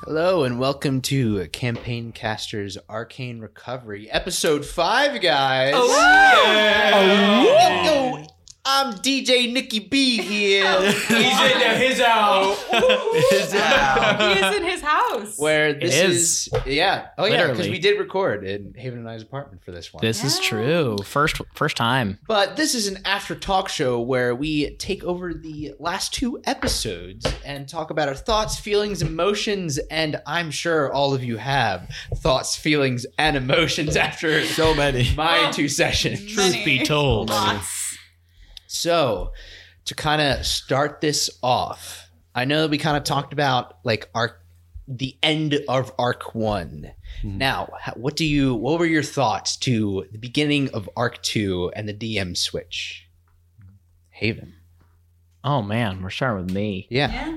Hello and welcome to Campaign Caster's Arcane Recovery, episode 5, guys. Oh, yeah. Yo, I'm DJ Nikki B here. He's in his house. He is in his house. Where this is. Yeah. Oh, yeah, because Literally. we did record in Haven and I's apartment for this one. This is true. First time. But this is an after talk show where we take over the last 2 episodes and talk about our thoughts, feelings, emotions, and I'm sure all of you have thoughts, feelings, and emotions after So many. my 2 sessions. Truth be told. Lots. So, to kind of start this off, I know that we kind of talked about like the end of Arc 1. Now, what were your thoughts to the beginning of Arc 2 and the DM switch? Haven. Oh man, we're starting with me. Yeah.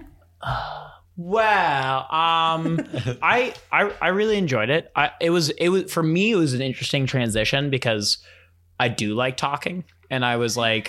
Wow. I really enjoyed it. It was for me. It was an interesting transition because I do like talking, and I was like,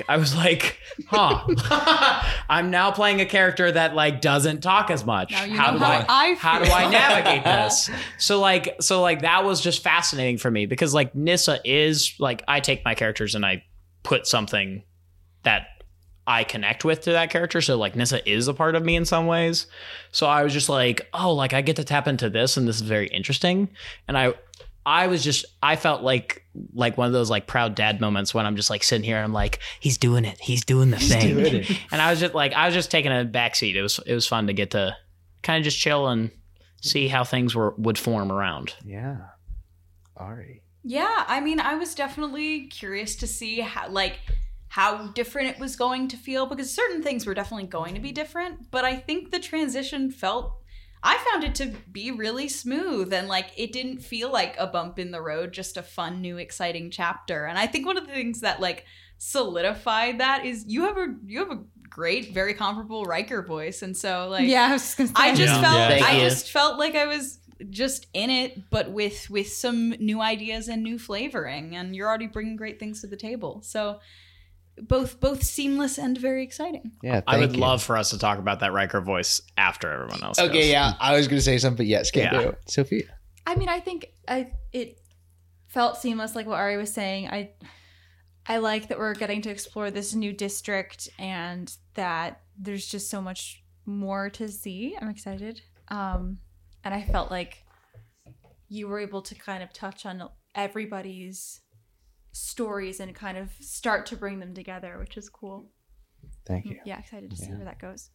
huh. I'm now playing a character that like doesn't talk as much. Now you How know do how I how do feel. I navigate this? So that was just fascinating for me because like Nissa is like I take my characters and I put something that I connect with to that character. So like Nissa is a part of me in some ways. So I was just like, oh, like I get to tap into this and this is very interesting. And I felt like one of those like proud dad moments when I'm just like sitting here and I'm like, he's doing it. He's doing the thing. doing it. And I was just taking a backseat. It was fun to get to kind of just chill and see how things would form around. Yeah. Ari. Yeah, I mean, I was definitely curious to see how different it was going to feel, because certain things were definitely going to be different, but I think the transition I found it to be really smooth, and like it didn't feel like a bump in the road, just a fun, new, exciting chapter. And I think one of the things that like solidified that is you have a great, very comparable Riker voice, and so like Yeah, I was just gonna say. I you. just felt like I was just in it, but with some new ideas and new flavoring, and you're already bringing great things to the table. So both seamless and very exciting. Yeah. I would thank you. love for us to talk about that Riker voice after everyone else. Okay, goes. yeah. I was going to say something, but yes, can't Yeah. do it. Sophia. I mean, I think it felt seamless, like what Ari was saying. I like that we're getting to explore this new district and that there's just so much more to see. I'm excited. And I felt like you were able to kind of touch on everybody's stories and kind of start to bring them together, which is cool. Thank you. Yeah, excited to see where that goes.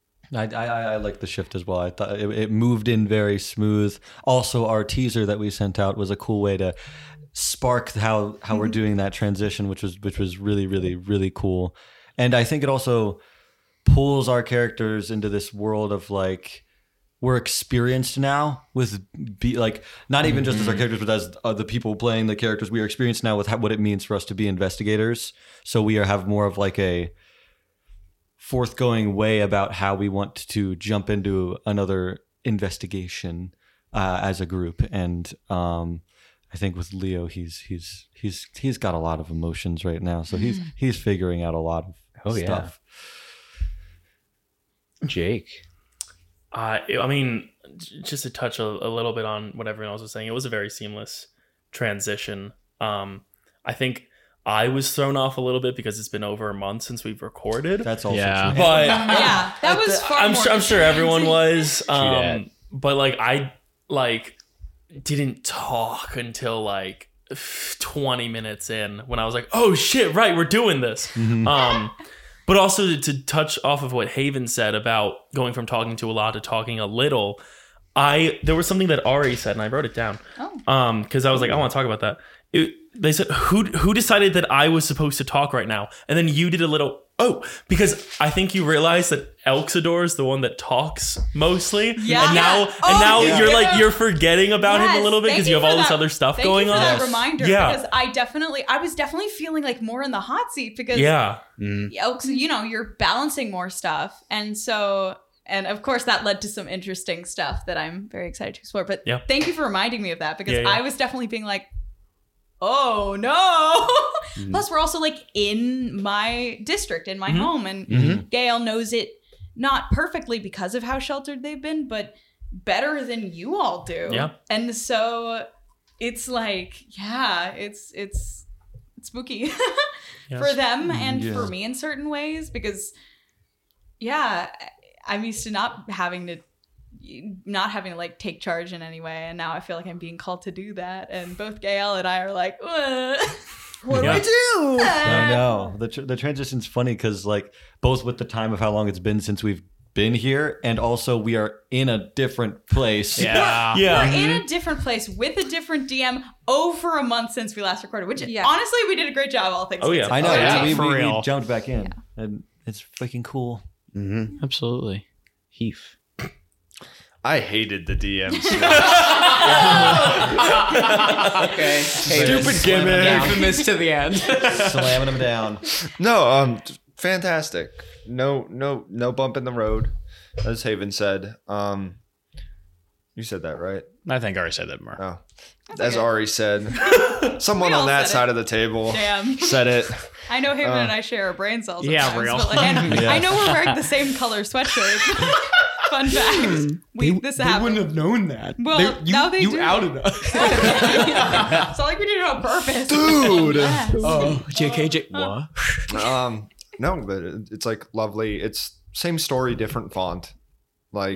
I like the shift as well. I thought it moved in very smooth. Also, our teaser that we sent out was a cool way to spark how we're doing that transition, which was really, really, really cool. And I think it also pulls our characters into this world of like, we're experienced now with not even just as our characters, but as the people playing the characters. We are experienced now with what it means for us to be investigators. So we have more of like a forthgoing way about how we want to jump into another investigation as a group. And I think with Leo, he's got a lot of emotions right now. So he's figuring out a lot of stuff. Jake. I mean, just to touch a little bit on what everyone else was saying, it was a very seamless transition. I think I was thrown off a little bit because it's been over a month since we've recorded. That's also Yeah. true. But Yeah, that was far I'm more sure everyone was. that. But like I didn't talk until like 20 minutes in when I was like, oh shit, right, we're doing this. But also to touch off of what Haven said about going from talking to a lot to talking a little, there was something that Ari said, and I wrote it down. Because I was like, I want to talk about that. They said, who decided that I was supposed to talk right now? And then you did a little, because I think you realized that Elxidor is the one that talks mostly. Yeah. And now you're forgetting about him a little bit because you have all this other stuff going on. Thank you for that reminder, Yeah. because I was definitely feeling like more in the hot seat because Elks, you're balancing more stuff. And so, and of course that led to some interesting stuff that I'm very excited to explore. But thank you for reminding me of that, because I was definitely being like, oh no. Plus we're also like in my district, in my home, and Gail knows it not perfectly because of how sheltered they've been, but better than you all do. Yeah. And so it's like, it's spooky for them and for me in certain ways, because I'm used to not having to like take charge in any way, and now I feel like I'm being called to do that, and both Gael and I are like, what do I do? I know the transition's funny because like both with the time of how long it's been since we've been here, and also we are in a different place. Yeah. We're in a different place with a different DM over a month since we last recorded, which honestly we did a great job, all things considered. I know. Yeah, we, for we real. jumped back in, and it's freaking cool. Absolutely. Heath. I hated the DMs. Okay. Stupid gimmick. Infamous to the end. Slamming them down. No, fantastic. No bump in the road, as Haven said. You said that, right? I think I already said that more. Oh, as Ari said. Someone We all on that said side it. of the table Damn. said it. I know Haven and I share a brain cells. Yeah, sometimes, real. but, like, and Yeah. I know we're wearing the same color sweatshirt. Fun fact. This happened. have known that. Well, now they do. outed us. It's not like we did it on purpose. Dude. Yes. Oh, JKJ. What? No, but it's like lovely. It's same story, different font. Like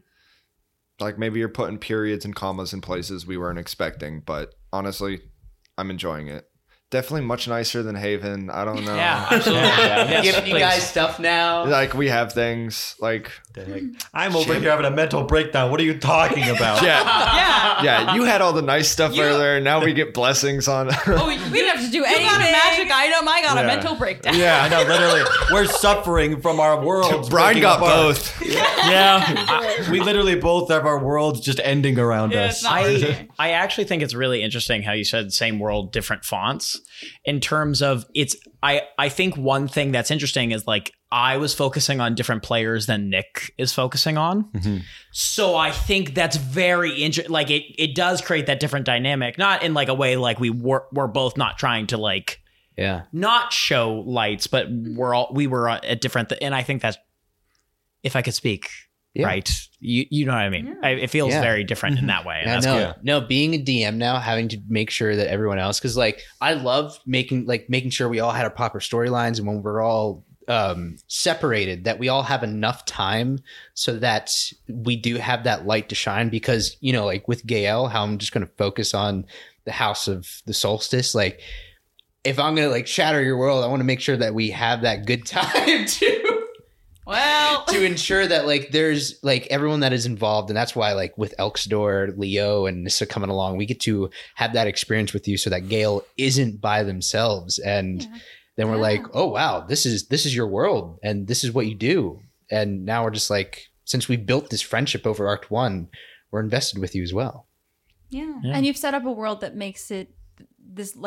maybe you're putting periods and commas in places we weren't expecting, but honestly, I'm enjoying it. Definitely much nicer than Haven. I don't know. Yeah, absolutely. Yeah, Giving you guys stuff now. Like we have things like I'm over here having a mental breakdown. What are you talking about? yeah. You had all the nice stuff earlier. Now we get blessings on. Oh, We didn't have to do you anything. got a magic item. I got a Yeah. mental breakdown. I yeah. know, literally, we're suffering from our worlds. Brian breaking got apart. both. Yeah. We literally both have our worlds just ending around Yeah, us. it's not working. I actually think it's really interesting how you said same world, different fonts. In terms of I think one thing that's interesting is like I was focusing on different players than Nick is focusing on. So I think that's very interesting. Like it does create that different dynamic, not in like a way like we're both not trying to like not show lights, but we were at different. And I think that's, if I could speak, right? You know what I mean? It feels very different in that way. And that's cool. No, being a DM now, having to make sure that everyone else, because like I love making sure we all had our proper storylines, and when we're all separated, that we all have enough time so that we do have that light to shine. Because like with Gael, how I'm just going to focus on the House of the Solstice. Like if I'm going to like shatter your world, I want to make sure that we have that good time too. Well, To ensure that like there's like everyone that is involved, and that's why like with Elksdor, Leo, and Nissa coming along, we get to have that experience with you, so that Gale isn't by themselves, and then we're like, oh wow, this is your world, and this is what you do, and now we're just like, since we built this friendship over Arc 1, we're invested with you as well. yeah. And you've set up a world that makes it this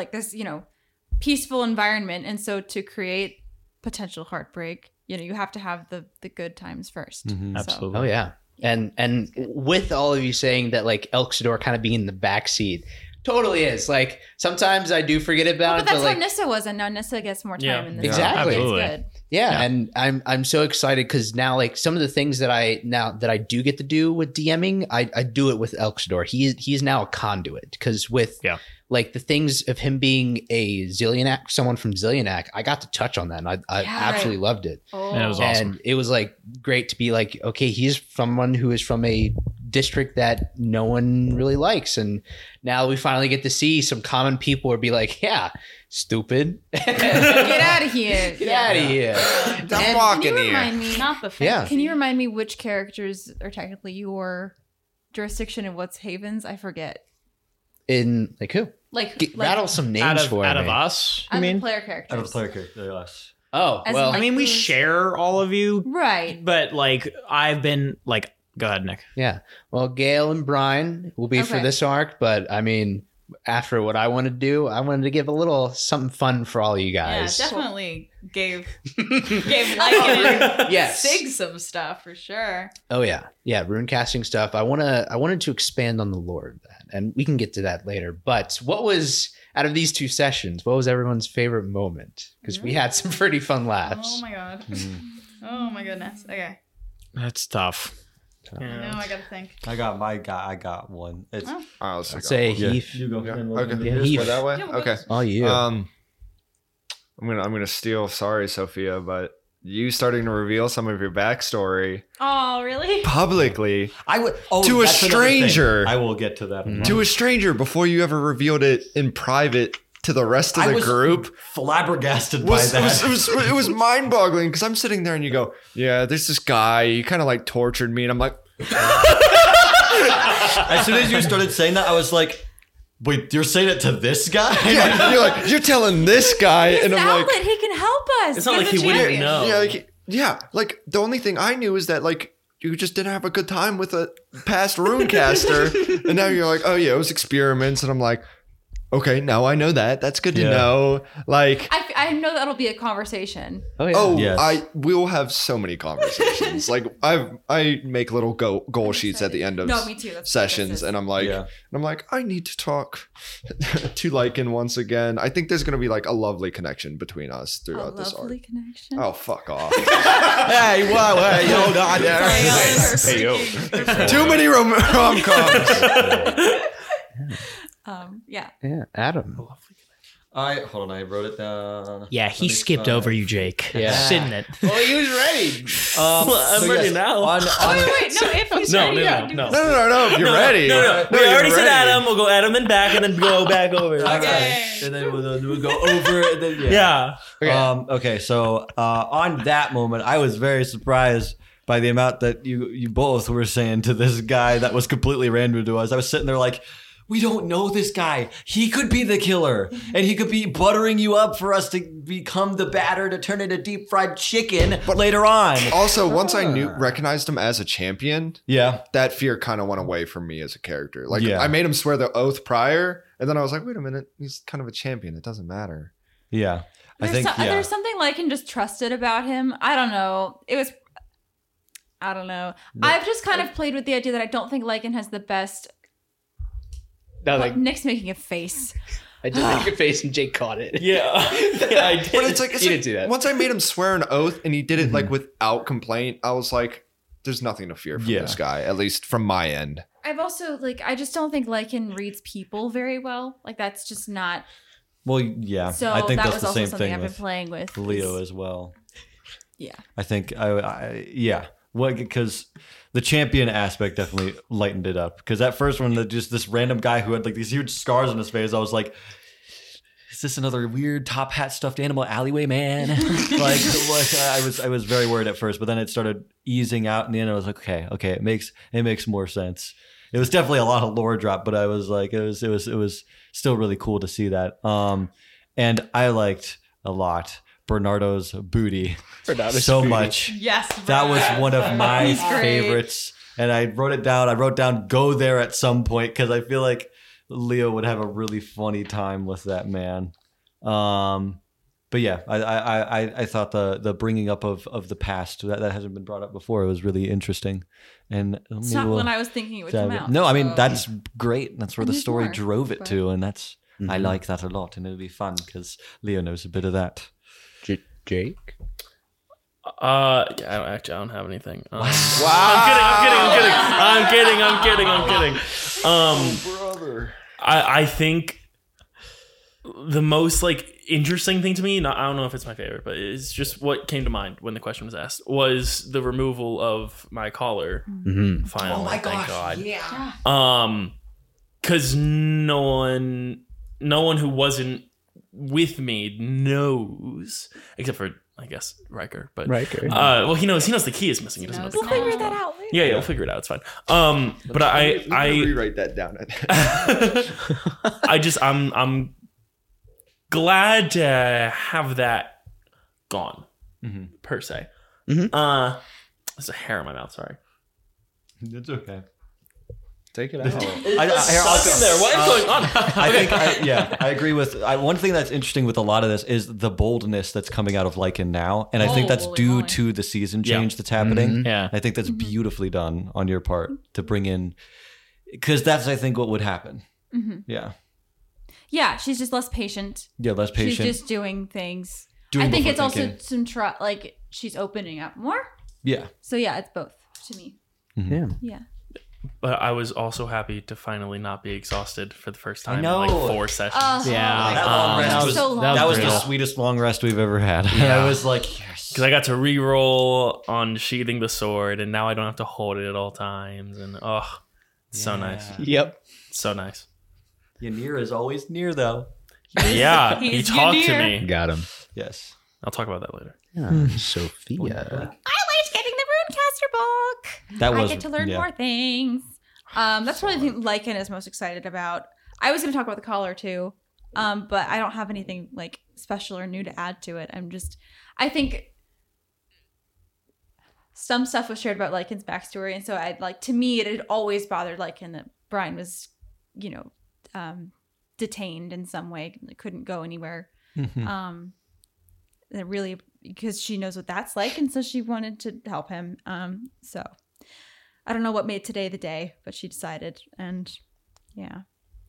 peaceful environment, and so to create potential heartbreak, you have to have the good times first. Absolutely. Oh yeah, and with all of you saying that like Elksdor kind of being in the backseat, totally is. Like sometimes I do forget about But it, that's but how like Nissa was, and now Nissa gets more time Yeah. in this. Exactly. It's Absolutely. good. yeah, and I'm so excited because now like some of the things that I do get to do with DMing, I do it with Elksdor. He's now a conduit, because with like the things of him being a Zillionac, someone from Zillionac, I got to touch on that, and I absolutely loved it. Oh. And it was awesome. And it was like great to be like, okay, he's someone who is from a district that no one really likes, and now we finally get to see some common people or be like, yeah, stupid, Get out of here. get out of here. Don't And- walk Can in you here. remind me? Not the fantasy. Yeah. Can you remind me which characters are technically your jurisdiction and what's Haven's? I forget. In like who? Rattle some names Out for of me. us, you Out of mean? the player characters. Out of the player character, us. Oh As in, well, like, I mean, we who's- share all of you, Right. but like I've been like, go ahead, Nick. yeah. Well, Gail and Brian will be for Okay. this arc, but I mean, after what I wanted to do, I wanted to give a little something fun for all you Yeah, guys. definitely gave like Yes. Sig some stuff for sure. Oh yeah, rune casting stuff. I wanted to expand on the lore of that, and we can get to that later. But what was out of these two sessions? What was everyone's favorite moment? Because we had some pretty fun laughs. Oh my god. Oh my goodness. Okay. That's tough. No, I gotta think. I got my guy. I got one. It's I also I'd got say one. Heath. you go. Yeah. then we'll Okay. do Yeah, Just Heath. go that way. Yeah, Okay. Oh, you. I'm gonna steal. Sorry, Sophia, but you starting to reveal some of your backstory Oh, really? publicly I would To a that's another thing. stranger. I will get to that. to a stranger before you ever revealed it in private to the rest of I the was group. flabbergasted by Was, that. it was mind boggling because I'm sitting there and you go, yeah, there's this guy. He kind of like tortured me, and I'm like, As soon as you started saying that, I was like, wait, you're saying it to this guy? yeah, you're like, you're telling this guy, He's and an I'm like, outlet. He can help us. It's not Give like him he a wouldn't chance. know. like the only thing I knew is that like you just didn't have a good time with a past runecaster, and now you're like, oh yeah, it was experiments, and I'm like, okay, now I know that. That's good to Yeah. know. Like, I know that'll be a conversation. Oh, yeah. oh, Yes. we'll have so many conversations. Like I make little goal sheets at the end of No, me too. That's- sessions, that's it. and I'm like, Yeah. I need to talk to Lycan once again. I think there's gonna be like a lovely connection between us A throughout this arc. lovely connection. Oh, fuck off. Hey, whoa, hey, hold on there. Hey, yo. Too many rom-coms. Yeah. Yeah, Adam. Hold on, I wrote it down. Yeah, he Let me skipped find- over you, Jake. Yeah. Sitting it. Oh, he was ready. I'm ready now. On, Wait, no, if he's No, ready, no, yeah, no, do no. this. No, if you're ready. No. We you're already said ready. Adam. We'll go Adam, then back, and then go back over. Okay. And then we'll go over. And then, Yeah. Okay, so on that moment, I was very surprised by the amount that you both were saying to this guy that was completely random to us. I was sitting there like, we don't know this guy. He could be the killer, and he could be buttering you up for us to become the batter to turn into deep fried chicken later on. Also, once I recognized him as a champion, Yeah, that fear kind of went away from me as a character. Like, Yeah. I made him swear the oath prior, and then I was like, wait a minute, he's kind of a champion. It doesn't matter. yeah. There's something Lycan just trusted about him. I don't know. I don't know. I've just kind of played with the idea that I don't think Lycan has the best. No, like, Nick's making a face. I just make a face and Jake caught it. Yeah. Yeah, I did. But it's like, You didn't do that. once I made him swear an oath and he did it like without complaint, I was like, there's nothing to fear from Yeah. this guy, at least from my end. I've also I just don't think Lycan reads people very well. Like that's just not. Well, yeah. So I think that that's was the also same something thing I've been with playing with Leo is- as well. Yeah. I think yeah. Well, because the champion aspect definitely lightened it up. Because that first one, just this random guy who had like these huge scars on his face, I was like, is this another weird top hat stuffed animal alleyway man? like I was very worried at first, but then it started easing out in the end. I was like, okay, it makes more sense. It was definitely a lot of lore drop, but I was like, it was still really cool to see that. And I liked a lot Bernardo's booty so much. Yes. That was Brad. one of my He's great. favorites. And I wrote it down. I wrote down go there at some point because I feel like Leo would have a really funny time with that man. But yeah, I thought the bringing up of the past that hasn't been brought up before was really interesting. And It's not when I was thinking it would come out. no, I mean so- that's great. That's where the need story more, drove it but- to, and that's I like that a lot, and it'll be fun because Leo knows a bit of that. Jake? Yeah, I don't have anything. I'm kidding. Brother. I think the most like interesting thing to me, I don't know if it's my favorite, but it's just what came to mind when the question was asked, was the removal of my collar. Mm-hmm. Finally, thank God. Yeah. Because no one who wasn't with me knows, except for I guess Riker. But Riker. well, he knows the key is missing. He doesn't know the We'll collar. figure that out later. Yeah, we'll figure it out. It's fine. But I rewrite that down. I'm glad to have that gone, per se. There's a hair in my mouth. Sorry. It's okay. Take it out. Stuck in there. What is going on? I think, I agree with. One thing that's interesting with a lot of this is the boldness that's coming out of Lycan now, and I think that's Holy due moly. to the season Yeah. change that's happening. Yeah. I think that's beautifully done on your part to bring in, because that's I think what would happen. Yeah, Yeah, she's just less patient. less patient. She's just doing things. Doing I think before it's thinking. also some like she's opening up more. Yeah. So yeah, it's both to me. Yeah. Yeah. But I was also happy to finally not be exhausted for the first time know. in like 4 sessions. Yeah. That long rest that was was, so long. that was the brutal. sweetest long rest we've ever had. Yeah. I was like, yes. Because I got to re-roll on sheathing the sword, and now I don't have to hold it at all times. And it's so nice. Yep. So nice. Ynir is always near, though. Yeah, he He's talked to Ynir. me. Got him. Yes. I'll talk about that later. Sophia. I liked getting the Runecaster book. That I was get to learn yeah. more things. That's what I think Lycan is most excited about. I was going to talk about the collar too, but I don't have anything like special or new to add to it. I think some stuff was shared about Lycan's backstory, and so to me, it had always bothered Lycan that Brian was, detained in some way, couldn't go anywhere. That really, because she knows what that's like, and so she wanted to help him. So I don't know what made today the day, but she decided, and yeah.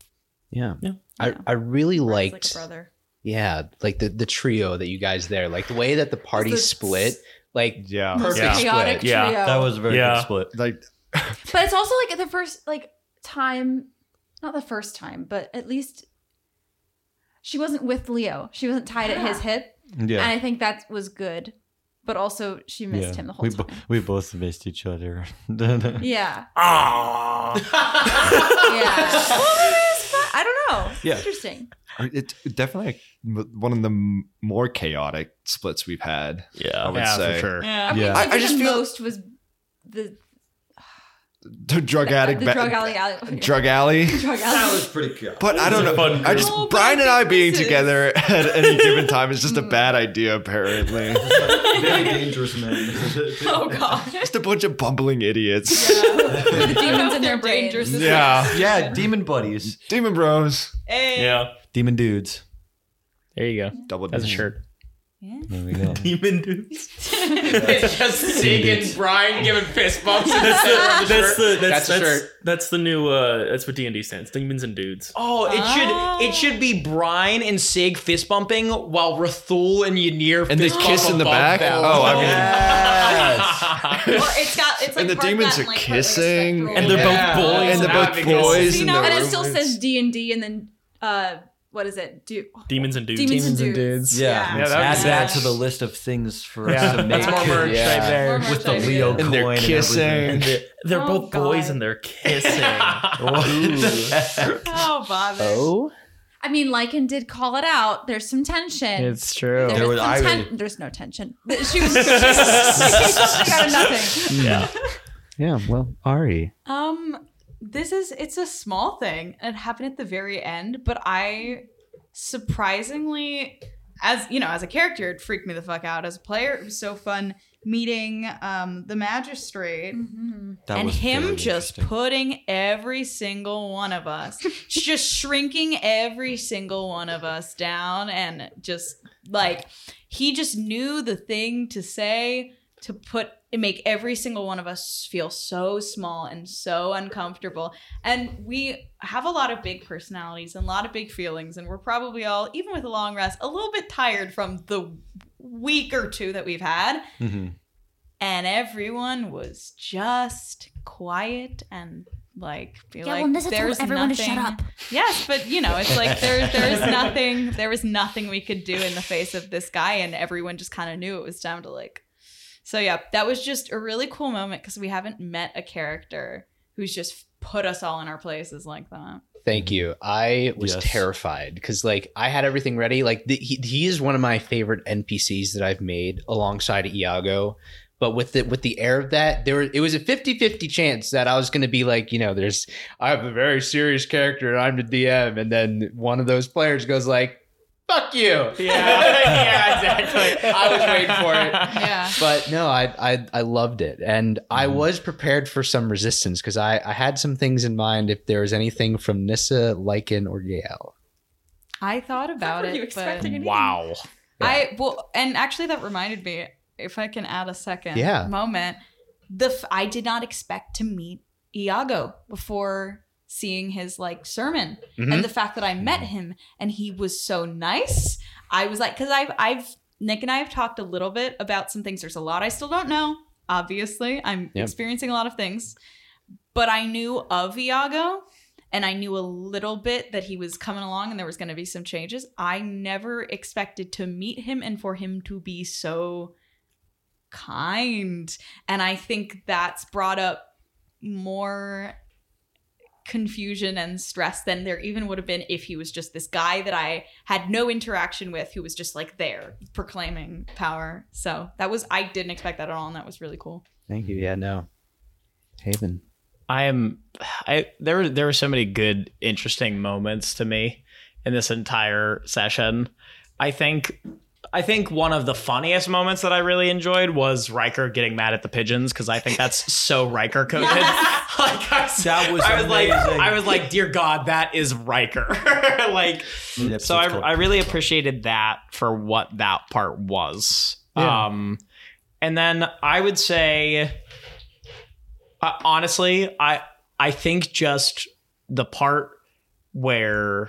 I really Brian's liked like a brother. like the trio that you guys there, like the way that the party The- split, like Yeah. perfect Yeah. Chaotic split. Yeah. trio. That was a very Yeah. good split. Like But it's also like the first time, not the first time, but at least she wasn't with Leo. She wasn't tied at his hip, Yeah. and I think that was good. But also, she missed him the whole time. We both missed each other. Yeah, Ah. yeah. Well, it was fun. I don't know. Yeah. Interesting. it's definitely one of the more chaotic splits we've had. I Yeah. would Yeah, say for sure. Yeah, Yeah. I just the feel- most was the The drug addict, the drug alley. drug alley. Drug alley. pretty cool. But I don't was a know. fun I just group. Brian and I being This is- together at any given time is just a bad idea. Apparently, Very dangerous, man. Oh god. just a bunch of bumbling idiots. The demons in their brains. Dangerous. Yeah, Yeah, demon buddies. demon bros. Hey. Yeah. Demon dudes. There you go. Double That's a D. shirt. There we go. Demon dudes. It's just Sig and Brian giving fist bumps. That's That's a shirt. That's the new. That's what D&D stands. Demons and dudes. Oh, it should be Brian and Sig fist bumping while Rathul and Ynir And they fist bump kiss in the above back. them. Oh, I mean, Or it's like and the part demons that, are like, part kissing, like a And they're Yeah. both boys. and they're That'd both be good. boys. See, in now- their And it still rooms. says D&D, and then what is it? Demons and dudes. Demons and Demons and dudes. dudes. Yeah, Yeah, that add would that be to the list of things for us Yeah, to make. that's more merch Yeah. right there. More With the merch Leo ideas. And they're coin kissing. and everything. They're Oh, both boys God. and they're kissing. What the heck? Oh, bother. Oh, I mean, Lycan did call it out. There's some tension. It's true. There There was was- some I- there's no tension. She was something out of nothing. Yeah. yeah. Well, Ari. It's a small thing, and it happened at the very end, but I surprisingly, as a character, it freaked me the fuck out. As a player, it was so fun meeting the magistrate That and was him very just interesting. putting every single one of us, just shrinking every single one of us down, and just like he just knew the thing to say to make every single one of us feel so small and so uncomfortable. And we have a lot of big personalities and a lot of big feelings, and we're probably all, even with a long rest, a little bit tired from the week or two that we've had. Mhm. And everyone was just quiet and like Yeah, like well, Nissa told there's everyone nothing. to shut up. Yes, but it's like there was nothing we could do in the face of this guy, and everyone just kind of knew it was time to like. So yeah, that was just a really cool moment because we haven't met a character who's just put us all in our places like that. Thank you. I was Yes. terrified because like I had everything ready. Like he is one of my favorite NPCs that I've made alongside Iago. But with the air of that, it was a 50-50 chance that I was going to be like, I have a very serious character and I'm the DM. And then one of those players goes like, fuck you. Yeah, yeah, exactly. I was waiting for it. Yeah. But no, I loved it. And I was prepared for some resistance because I had some things in mind if there was anything from Nissa, Lycan, or Gael. I thought about Were you it, but expecting anything? Wow. and actually that reminded me, if I can add a second Yeah. moment, I did not expect to meet Iago before seeing his like sermon, and the fact that I met him and he was so nice. I was like, because Nick and I have talked a little bit about some things. There's a lot I still don't know. obviously. I'm experiencing a lot of things. But I knew of Iago, and I knew a little bit that he was coming along and there was going to be some changes. I never expected to meet him and for him to be so kind. And I think that's brought up more confusion and stress than there even would have been if he was just this guy that I had no interaction with who was just like there proclaiming power. So I didn't expect that at all, and that was really cool. Thank you. Yeah, no. Haven. There were so many good, interesting moments to me in this entire session. I think one of the funniest moments that I really enjoyed was Riker getting mad at the pigeons, because I think that's so Riker coded. I was like, dear God, that is Riker. I really appreciated that for what that part was. Yeah. And then I would say, honestly, I think just the part where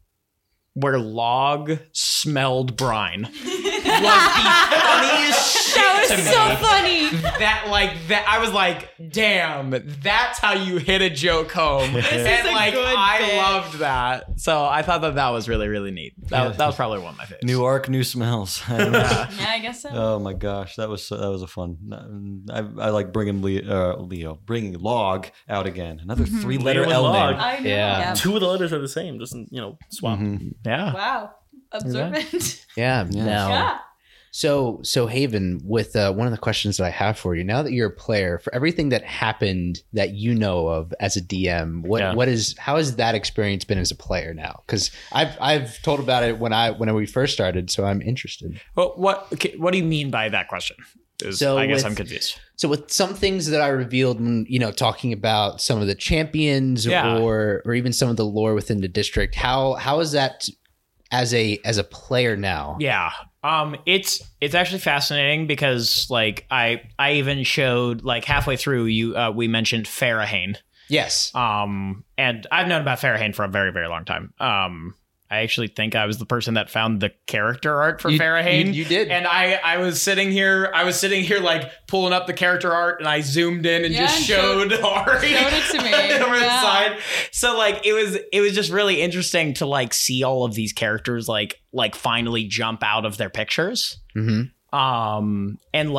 Log smelled brine was the funniest shit That was to so me. funny. That I was like, damn, that's how you hit a joke home. is And a like, good I bit. loved that. So I thought that was really, really neat. That was probably one of my favorites. New arc, new smells. Yeah, I guess so. Oh my gosh, that was a fun. I like bringing bringing Log out again. Another 3-letter Leo and L Log. name. I know. Yeah. 2 of the letters are the same, just swap. Yeah. Wow. Observant. Yeah. Now, Yeah. So Haven, with one of the questions that I have for you, now that you're a player, for everything that happened that you know of as a DM, how has that experience been as a player now? Because I've told about it when we first started, so I'm interested. Well, what do you mean by that question? I guess I'm confused. So with some things that I revealed when, talking about some of the champions or even some of the lore within the district, how is that as a player now? Yeah. It's actually fascinating because like I even showed like halfway through we mentioned Farahane. Yes. And I've known about Farahane for a very, very long time. I actually think I was the person that found the character art for Farahane. You did. And I was sitting here like pulling up the character art, and I zoomed in and just showed Ari. Showed it to me. Over the Yeah. side. So like it was just really interesting to like see all of these characters like finally jump out of their pictures. Mm-hmm.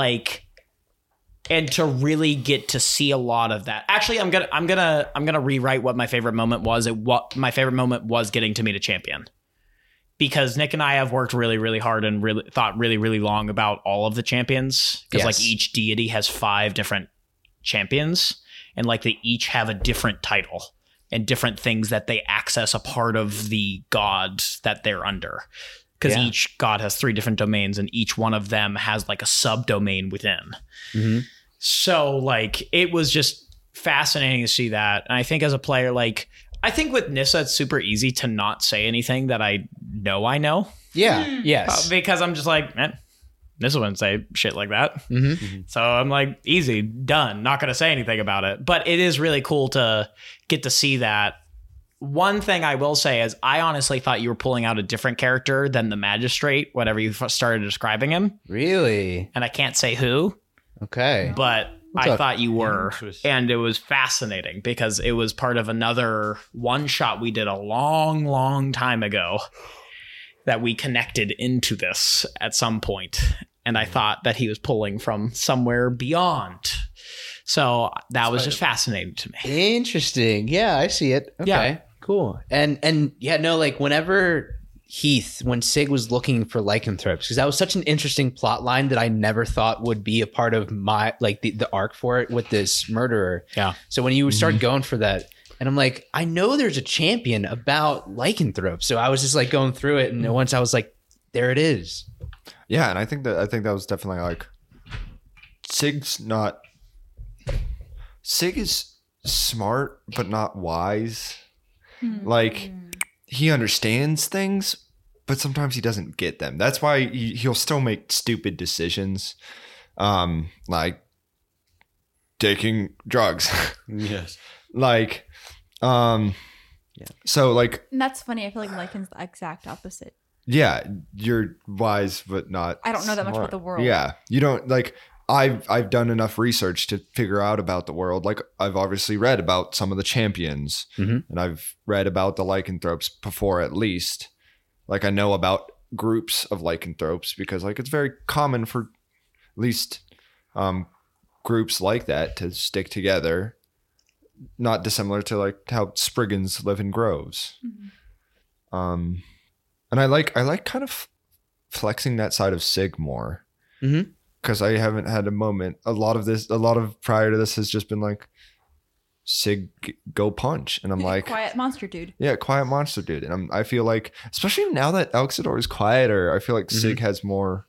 And to really get to see a lot of that. Actually, I'm gonna rewrite what my favorite moment was. What my favorite moment was getting to meet a champion, because Nick and I have worked really, really hard and really thought really, really long about all of the champions, because like each deity has 5 different champions, and like they each have a different title and different things that they access a part of the god that they're under. Because each god has 3 different domains, and each one of them has like a subdomain within. Mm-hmm. So like it was just fascinating to see that. And I think as a player, like I think with Nissa, it's super easy to not say anything that I know. Yeah. Yes. Because I'm just like, Nissa wouldn't say shit like that. Mm-hmm. So I'm like, easy, done. Not going to say anything about it. But it is really cool to get to see that. One thing I will say is I honestly thought you were pulling out a different character than the magistrate whenever you started describing him. Really? And I can't say who, Okay. but What's I up? thought you were. Interesting. And it was fascinating because it was part of another one shot we did a long, long time ago that we connected into this at some point. And I thought that he was pulling from somewhere beyond. So that was just fascinating to me. Interesting. Yeah, I see it. Okay. Yeah. Cool. And yeah, no, like whenever when Sig was looking for lycanthropes, because that was such an interesting plot line that I never thought would be a part of my like the arc for it with this murderer. Yeah. So when you start going for that, and I'm like, I know there's a champion about lycanthropes. So I was just like going through it, and once I was like, there it is. Yeah, and I think that was definitely like Sig is smart but not wise. Like he understands things, but sometimes he doesn't get them. That's why he'll still make stupid decisions, like taking drugs. Yes. Like, so like, And that's funny. I feel like Lycan's the exact opposite. yeah, you're wise but not. I don't know that much about smart. the world. Yeah, you don't like. I've done enough research to figure out about the world. Like I've obviously read about some of the champions, Mhm. and I've read about the lycanthropes before at least. Like I know about groups of lycanthropes because like it's very common for at least groups like that to stick together. Not dissimilar to like how Spriggans live in groves. And I like kind of flexing that side of Sig more. Mhm. Because I haven't had a moment. A lot of prior to this has just been like, Sig, go punch. And I'm like, quiet monster dude. yeah, quiet monster dude. And I feel like, especially now that Elxidor is quieter, I feel like Sig has more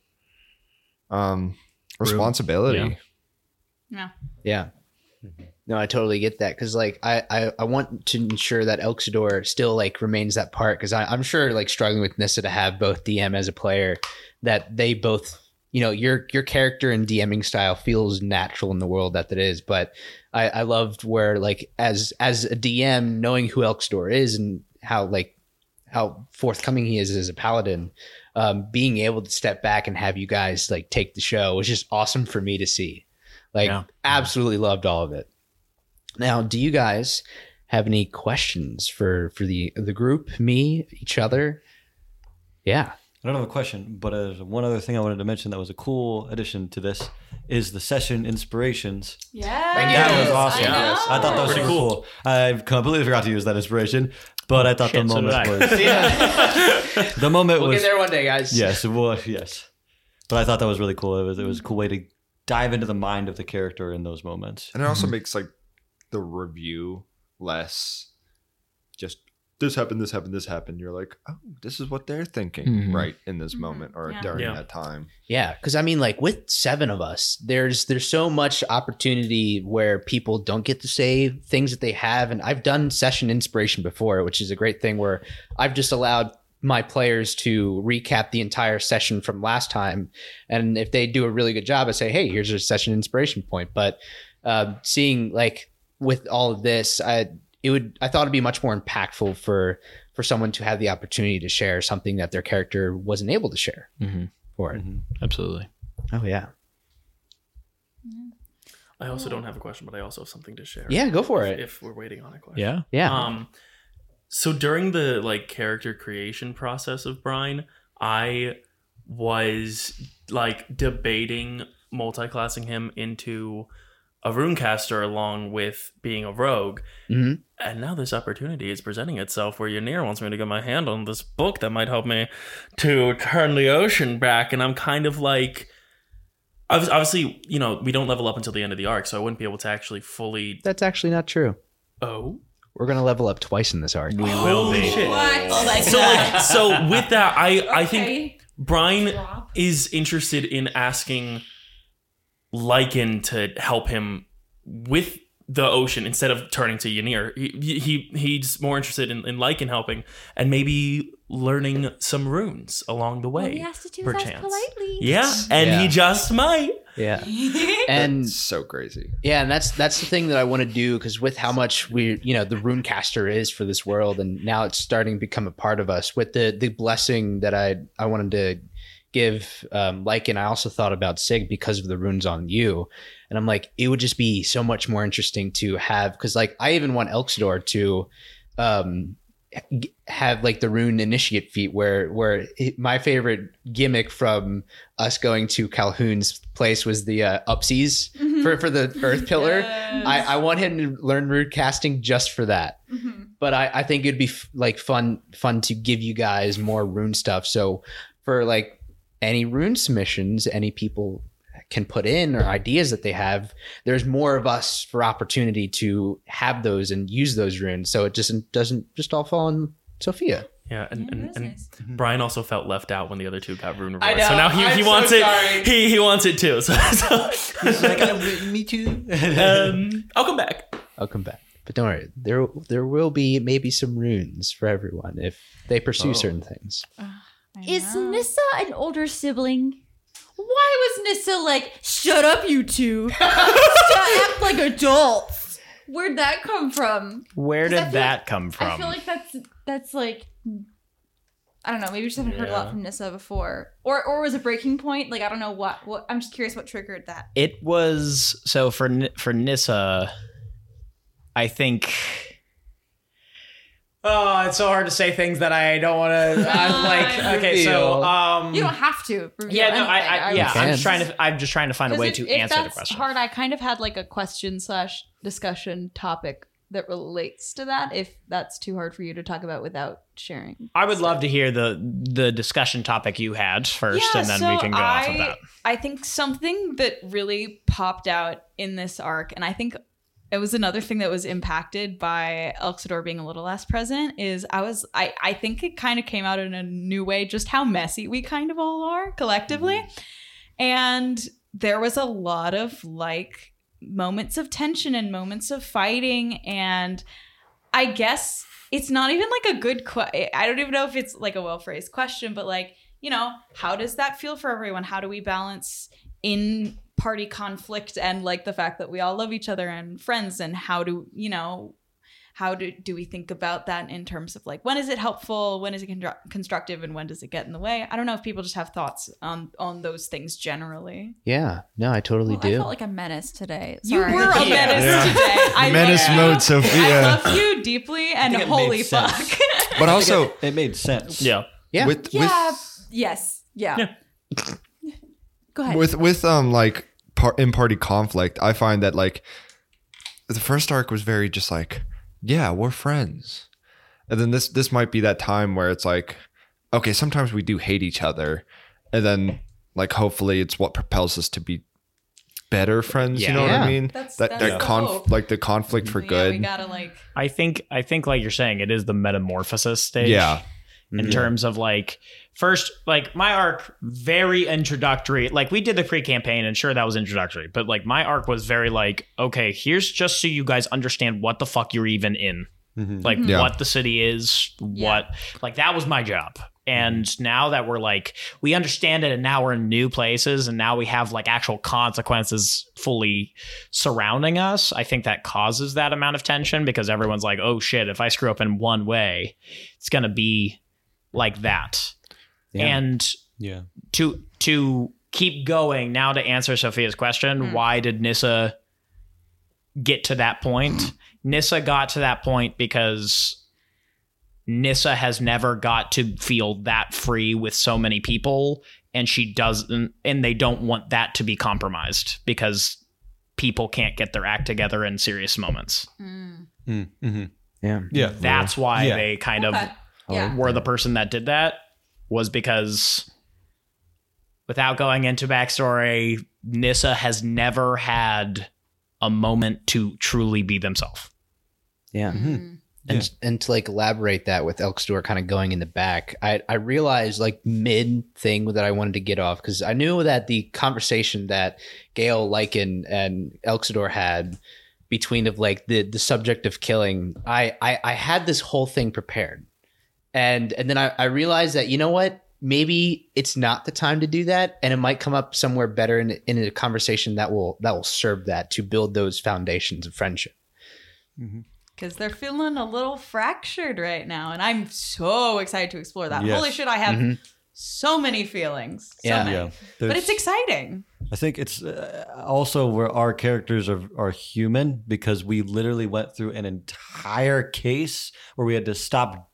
responsibility. Yeah. No, I totally get that because like I want to ensure that Elxidor still like remains that part because I'm sure like struggling with Nissa to have both DM as a player that they both, you know, your character and DMing style feels natural in the world that is, but I loved where like as a DM knowing who Elxidor is and how forthcoming he is as a paladin, being able to step back and have you guys like take the show was just awesome for me to see. Like absolutely loved all of it. Now, do you guys have any questions for the group, me, each other? Yeah. I don't have a question, but one other thing I wanted to mention that was a cool addition to this is the session inspirations. Yeah. That was awesome. I I thought that was Pretty super cool. I completely forgot to use that inspiration, but I thought the Shit, so moment did I. was Yeah. the moment We'll was get there one day, guys. yes, it was yes. But I thought that was really cool. It was a cool way to dive into the mind of the character in those moments. And it also makes like the review less just this happened. You're like, oh, this is what they're thinking right in this moment or during Yeah. that time. Yeah, because I mean, like with 7 of us, there's so much opportunity where people don't get to say things that they have, and I've done session inspiration before, which is a great thing where I've just allowed my players to recap the entire session from last time, and if they do a really good job, I say, hey, here's a session inspiration point. But seeing like with all of this, I thought it'd be much more impactful for someone to have the opportunity to share something that their character wasn't able to share for it. Absolutely. Oh yeah. I also don't have a question, but I also have something to share. Yeah, go for it. If we're waiting on a question. Yeah. Yeah. So during the like character creation process of Brine, I was like debating multi-classing him into a runecaster along with being a rogue. Mhm. And now this opportunity is presenting itself where Ynir wants me to get my hand on this book that might help me to turn the ocean back. And I'm kind of like, obviously, you know, we don't level up until the end of the arc, so I wouldn't be able to actually fully. That's actually not true. Oh. We're gonna level up twice in this arc. We will be. Shit. Oh my So like, so with that, I think Okay. Brine Drop. is interested in asking Lycan to help him with the ocean instead of turning to Ynir. He's more interested in Lycan helping and maybe learning some runes along the way. All he has to do is ask perchance. politely. Yeah, and Yeah. he just might. Yeah. And It's so crazy. yeah, and that's the thing that I want to do because with how much the runecaster is for this world, and now it's starting to become a part of us. With the blessing that I wanted to give, and I also thought about Sig because of the runes on you, and I'm like, it would just be so much more interesting to have because like I even want Elxidor to have like the rune initiate feat where my favorite gimmick from us going to Calhoun's place was the upsies for the earth pillar. I want him to learn rune casting just for that. But I think it'd be fun to give you guys more rune stuff. So for like any rune submissions, any people can put in or ideas that they have, there's more of us for opportunity to have those and use those runes. So it just doesn't just all fall on Sophia. Yeah, and that's nice. Brian also felt left out when the other two got rune I rewards. know, So now he I'm wants so it. sorry. He wants it too. So Me too. I'll come back. I'll come back. But don't worry, there will be maybe some runes for everyone if they pursue certain things. Is Nissa an older sibling? Why was Nissa like, shut up, you two? Act like adults. Where'd that come from? Where 'Cause I did feel that come from? I feel like that's like I don't know, maybe we just haven't heard a lot from Nissa before, or was a breaking point? Like I don't know what. I'm just curious what triggered that. It was so for Nissa. I think. Oh, it's so hard to say things that I don't want to. I'm like, okay, so You don't have to. Reveal yeah, no, anything. I'm just trying to find a way to answer the question. Hard. I kind of had like a question/discussion topic that relates to that. If that's too hard for you to talk about without sharing, I would love to hear the discussion topic you had first, and then we can go off of that. I think something that really popped out in this arc, and I think it was another thing that was impacted by Elxidor being a little less present, is I think it kind of came out in a new way, just how messy we kind of all are collectively. And there was a lot of like moments of tension and moments of fighting. And I guess it's not even like a good I don't even know if it's like a well-phrased question, but like, you know, how does that feel for everyone? How do we balance in party conflict and like the fact that we all love each other and friends, and how do we think about that in terms of like, when is it helpful, when is it constructive, and when does it get in the way? I don't know if people just have thoughts on those things generally. Yeah, no, I totally do. I felt like a menace today. You Sorry. were a menace today. Menace mode, Sophia. I love you deeply, and think it holy made fuck. sense. But also, It made sense. Yeah. Yeah. Yes. Yeah. Go ahead. With like in party conflict, I find that like the first arc was very just like, yeah, we're friends, and then this might be that time where it's like, okay, sometimes we do hate each other, and then like hopefully it's what propels us to be better friends. You know what I mean? That's that the hope. like the conflict for Yeah, good. we gotta like. I think like you're saying, it is the metamorphosis stage. Yeah. In terms of like, first, like my arc, very introductory. Like we did the pre-campaign, and sure, that was introductory, but like my arc was very like, okay, here's just so you guys understand what the fuck you're even in. Like what the city is, what like that was my job. And now that we're like, we understand it, and now we're in new places, and now we have like actual consequences fully surrounding us. I think that causes that amount of tension, because everyone's like, oh shit, if I screw up in one way, it's gonna be like that. And to keep going now, to answer Sophia's question, why did Nissa get to that point? Nissa got to that point because Nissa has never got to feel that free with so many people, and she doesn't, and they don't want that to be compromised, because people can't get their act together in serious moments. Yeah. That's why they kind of were the person that did that, was because, without going into backstory, Nissa has never had a moment to truly be themselves. Yeah. And to like elaborate that with Elxidor kind of going in the back, I realized like mid thing that I wanted to get off, because I knew that the conversation that Gale, Lycan, and Elxidor had between of like the subject of killing, I had this whole thing prepared. And then I realized that, you know what, maybe it's not the time to do that, and it might come up somewhere better in a conversation that will serve that, to build those foundations of friendship. Because they're feeling a little fractured right now, and I'm so excited to explore that. Yes. Holy shit, I have so many feelings. So many. But it's exciting. I think it's also where our characters are human, because we literally went through an entire case where we had to stop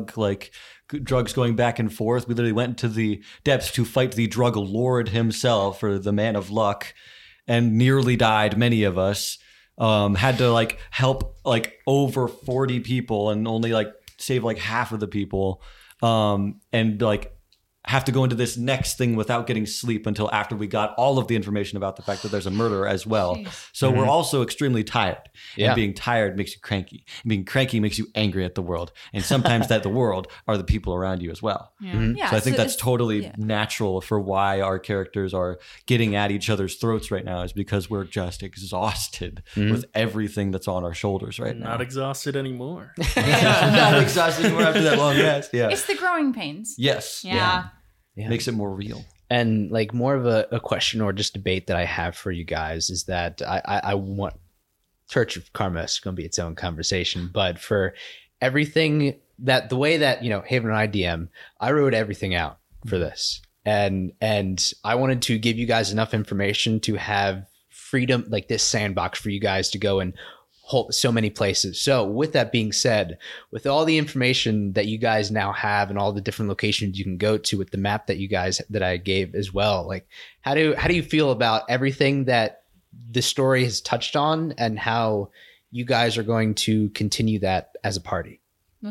drugs going back and forth. We literally went into the depths to fight the drug lord himself, or the man of luck, and nearly died, many of us. Had to like help like over 40 people and only like save like half of the people. And like have to go into this next thing without getting sleep until after we got all of the information about the fact that there's a murderer as well. Jeez. So we're also extremely tired. Yeah. And being tired makes you cranky. And being cranky makes you angry at the world. And sometimes that the world are the people around you as well. Yeah, So I think that's it's- totally natural for why our characters are getting at each other's throats right now, is because we're just exhausted with everything that's on our shoulders right now. Not exhausted anymore. Not exhausted anymore after that long rest. Yeah. It's the growing pains. Yes. Yeah. Makes it more real. And like more of a question or just debate that I have for you guys is that I want Church of Karma is going to be its own conversation, but for everything that the way that, you know, Haven and I DM, I wrote everything out for this. And I wanted to give you guys enough information to have freedom, like this sandbox for you guys to go and hold so many places. So with that being said, with all the information that you guys now have and all the different locations you can go to with the map that I gave as well, like how do you feel about everything that the story has touched on and how you guys are going to continue that as a party?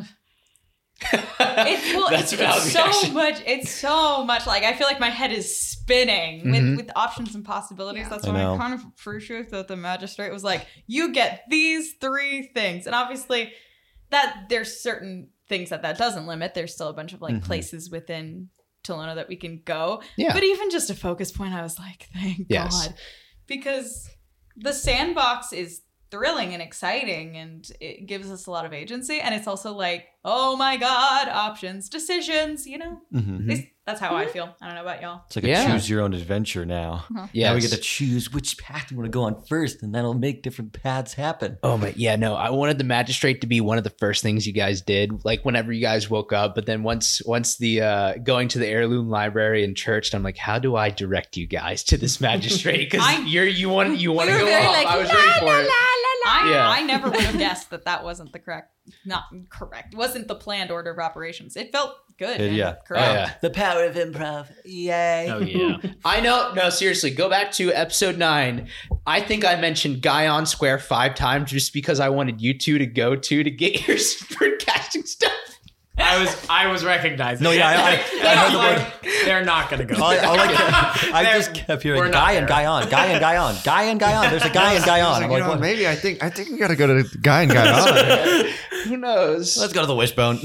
It's so much like I feel like my head is spinning with options and possibilities. That's why I kind of appreciate that the magistrate was like, you get these 3 things. And obviously that there's certain things that doesn't limit. There's still a bunch of like places within Tolona that we can go. Yeah. But even just a focus point, I was like, thank God. Because the sandbox is thrilling and exciting, and it gives us a lot of agency, and it's also like, oh my God, options, decisions, you know. That's how I feel. I don't know about y'all. It's like a choose your own adventure now. Yeah, now we get to choose which path we want to go on first, and that'll make different paths happen. Oh my, yeah, no, I wanted the magistrate to be one of the first things you guys did, like whenever you guys woke up. But then once the going to the heirloom library and church, I'm like, how do I direct you guys to this magistrate? Because you want to go off. Like, I was ready for it. I never would have guessed that wasn't wasn't the planned order of operations. It felt good. Correct. Oh, yeah. The power of improv. Yay. Oh, yeah. I know. No, seriously, go back to episode 9. I think I mentioned Guyon Square 5 times just because I wanted you two to go to get your sprint casting stuff. I was recognizing. No, yeah, I heard the word. They're not going to go. I just kept hearing Guy and Guyon, Guy and Guyon, Guy and Guyon. There's a Guy and Guyon. I'm like, what? Maybe I think we got to go to Guy and Guyon. Who knows? Let's go to the Wishbone.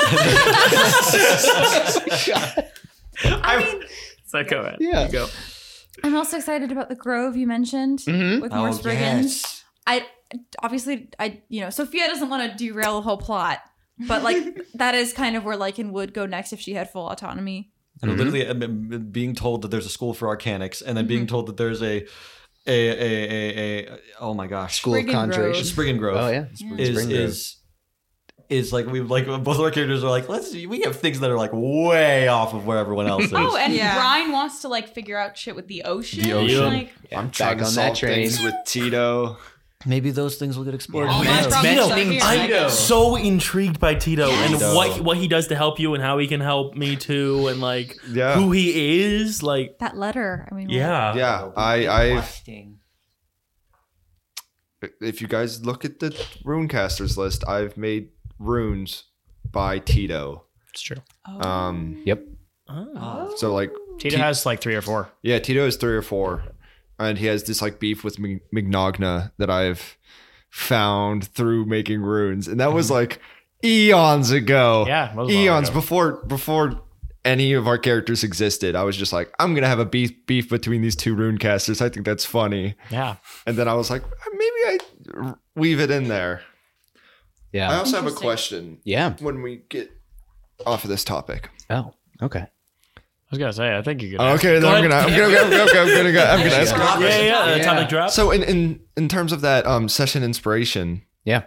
So go ahead. Yeah. You go. I'm also excited about the Grove you mentioned with more Spriggans. Yes. Sophia doesn't want to derail the whole plot. But like that is kind of where Lycan would go next if she had full autonomy. And literally being told that there's a school for arcanics, and then being told that there's a oh my gosh, School of Conjuration, Spriggan Grove. Oh yeah, is like both of our characters are like, we have things that are like way off of where everyone else is. Oh, and Brian wants to like figure out shit with the ocean. Like, I'm trying to solve things with Tito. Maybe those things will get explored. Oh, I'm so intrigued by Tito and what he does to help you and how he can help me too, and like who he is. Like that letter. I mean, if you guys look at the runecasters list, I've made runes by Tito. It's true. Yep. So like Tito has like 3 or 4. Yeah, Tito has 3 or 4. And he has this like beef with Mignogna that I've found through making runes. And that was like eons ago. Yeah. Eons before any of our characters existed. I was just like, I'm going to have a beef between these 2 runecasters. I think that's funny. Yeah. And then I was like, maybe I weave it in there. Yeah. I also have a question. Yeah. When we get off of this topic. Oh, okay. I was gonna say, I think you could. Okay, then I'm gonna ask. Atomic drop. So in terms of that session inspiration,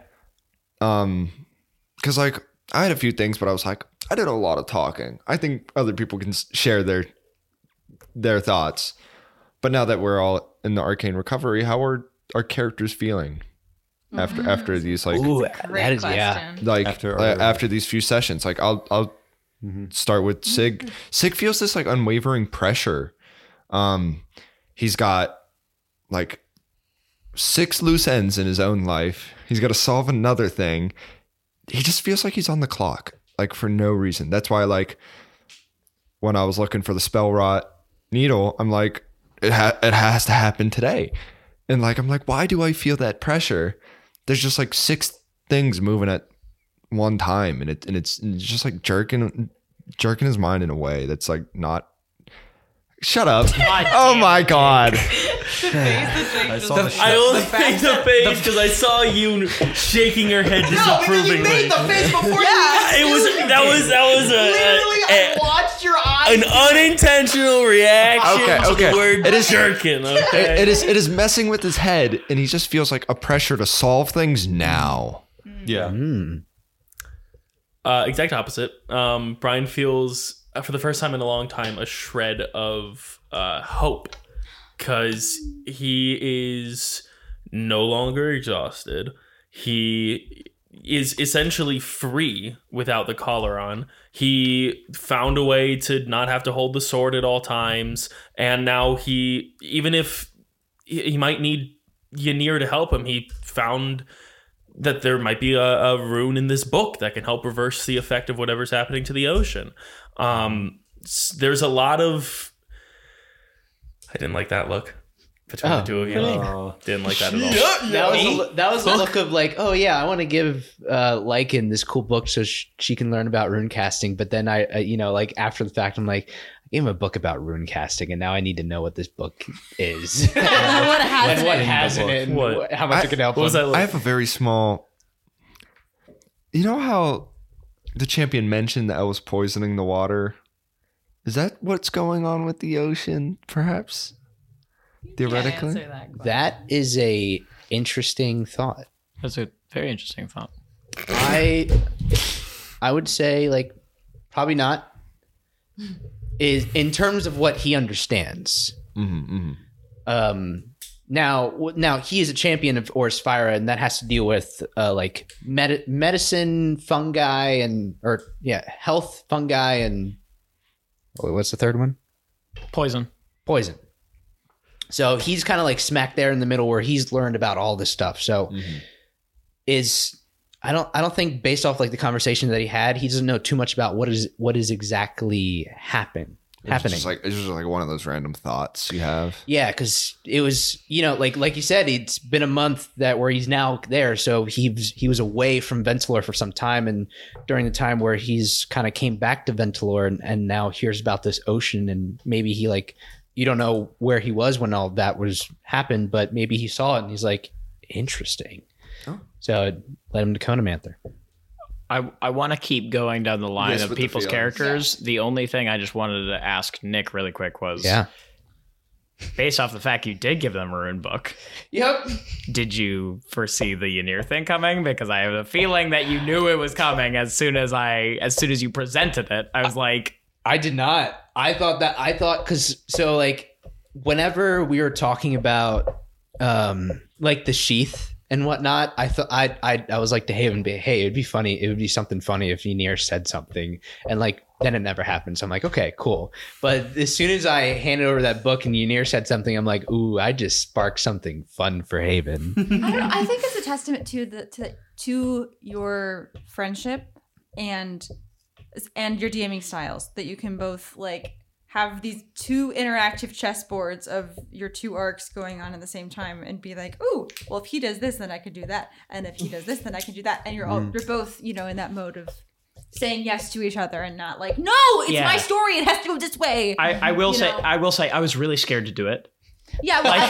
because like I had a few things, but I was like, I did a lot of talking. I think other people can share their thoughts. But now that we're all in the arcane recovery, how are our characters feeling after these like? Ooh, Great question. Like after these few sessions, like I'll. Start with Sig. Sig feels this like unwavering pressure. He's got like 6 loose ends in his own life. He's got to solve another thing. He just feels like he's on the clock, like for no reason. That's why, like, when I was looking for the spell rot needle, I'm like, it has to happen today. And like, I'm like, why do I feel that pressure? There's just like 6 things moving at one time, and it's just like jerking his mind in a way that's like not. Shut up! Oh my God! I only made the face because I saw you shaking your head disapprovingly. You made the face before you. That was I watched your eyes. an unintentional reaction to the word it is jerking. Okay, it is messing with his head, and he just feels like a pressure to solve things now. Yeah. Exact opposite. Brian feels, for the first time in a long time, a shred of hope, because he is no longer exhausted. He is essentially free without the collar on. He found a way to not have to hold the sword at all times, and now even if he might need Ynir to help him, he found that there might be a rune in this book that can help reverse the effect of whatever's happening to the ocean. There's a lot of... I didn't like that look between the two of you. Didn't like that at all. That was a look of like, oh yeah, I want to give Lycan this cool book so she can learn about rune casting. But then I like after the fact, I'm like, I gave him a book about rune casting, and now I need to know what this book is. What it has and in what it. has in it, and What? how much it can help What was him. that look? I have a very small. You know how the champion mentioned that I was poisoning the water? Is that what's going on with the ocean, perhaps? Theoretically? That is a interesting thought. That's a very interesting thought. I would say like probably not. Is in terms of what he understands. Now he is a champion of Oris Fira, and that has to deal with like medicine, fungi, health, fungi, and what's the third one? Poison. So he's kind of like smack there in the middle where he's learned about all this stuff. So I don't think based off like the conversation that he had, he doesn't know too much about what is exactly happening. It's just like one of those random thoughts you have. Yeah, because it was, like you said, it's been a month where he's now there. So he was away from Ventilor for some time, and during the time where he's kind of came back to Ventilor and now hears about this ocean, and maybe he like, you don't know where he was when all that was happened, but maybe he saw it and he's like, interesting. Oh. So it led him to Conamanther. I want to keep going down the line Yes, of with the people's feelings. characters. The only thing I just wanted to ask Nick really quick was, based off the fact you did give them a rune book, Yep. did you foresee the Ynir thing coming? Because I have a feeling that you knew it was coming as soon as you presented it. I was like, I did not. I thought because so like whenever we were talking about like the sheath and whatnot, I thought I was like to Haven, hey, it'd be funny. It would be something funny if Ynir said something, and like then it never happened. So I'm like, okay, cool. But as soon as I handed over that book and Ynir said something, I'm like, ooh, I just sparked something fun for Haven. I don't know. I think it's a testament to your friendship and your DMing styles that you can both like have these two interactive chessboards of your two arcs going on at the same time and be like, ooh, well, if he does this, then I could do that. And if he does this, then I can do that. And you're both, in that mode of saying yes to each other and not like, no, it's my story. It has to go this way. I will say, I was really scared to do it. Yeah, well,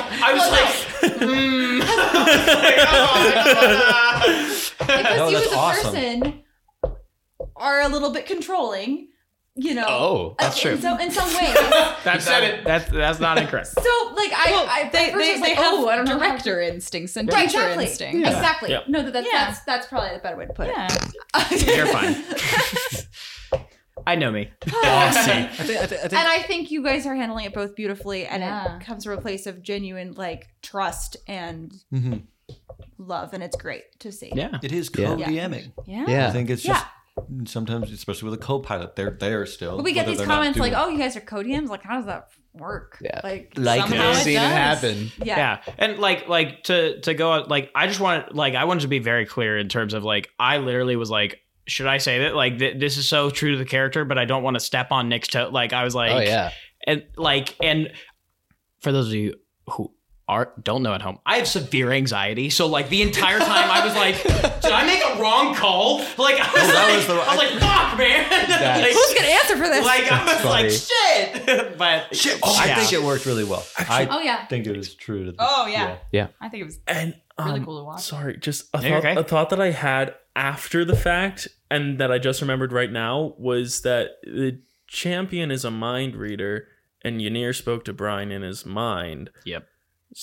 because you as a person are a little bit controlling. Oh, that's true. So in some ways, That's not incorrect. So like They have director instincts and right, teacher exactly. instincts. Exactly. Yeah. No, that's probably the better way to put it. You're fine. I know me. I think And I think you guys are handling it both beautifully, and Yeah. it comes from a place of genuine like trust and love, and it's great to see. Yeah. it is co-DMing. Yeah. I think it's just sometimes, especially with a co-pilot, they're there still. But we get whether these they're not comments like, doing- "Oh, you guys are co-DMs. Like, how does that work?" Yeah. Like Somehow I've it seen it does. happen. Yeah. And like to go out, like I wanted to be very clear in terms of like I literally was like, should I say that like this is so true to the character, but I don't want to step on Nick's toe. Like I was like, Oh yeah. and for those of you who don't know at home, I have severe anxiety. So like the entire time I was like, did I make a wrong call? Like I was like, fuck, man. Like, Who's gonna answer for this? like I was funny. like, shit. But I think it worked really well. Oh, yeah. I think it was true to the Oh yeah. Yeah. I think it was And really cool to watch. Sorry, just a You're thought, okay. a thought that I had after the fact and that I just remembered right now was that the champion is a mind reader and Ynir spoke to Brian in his mind. Yep.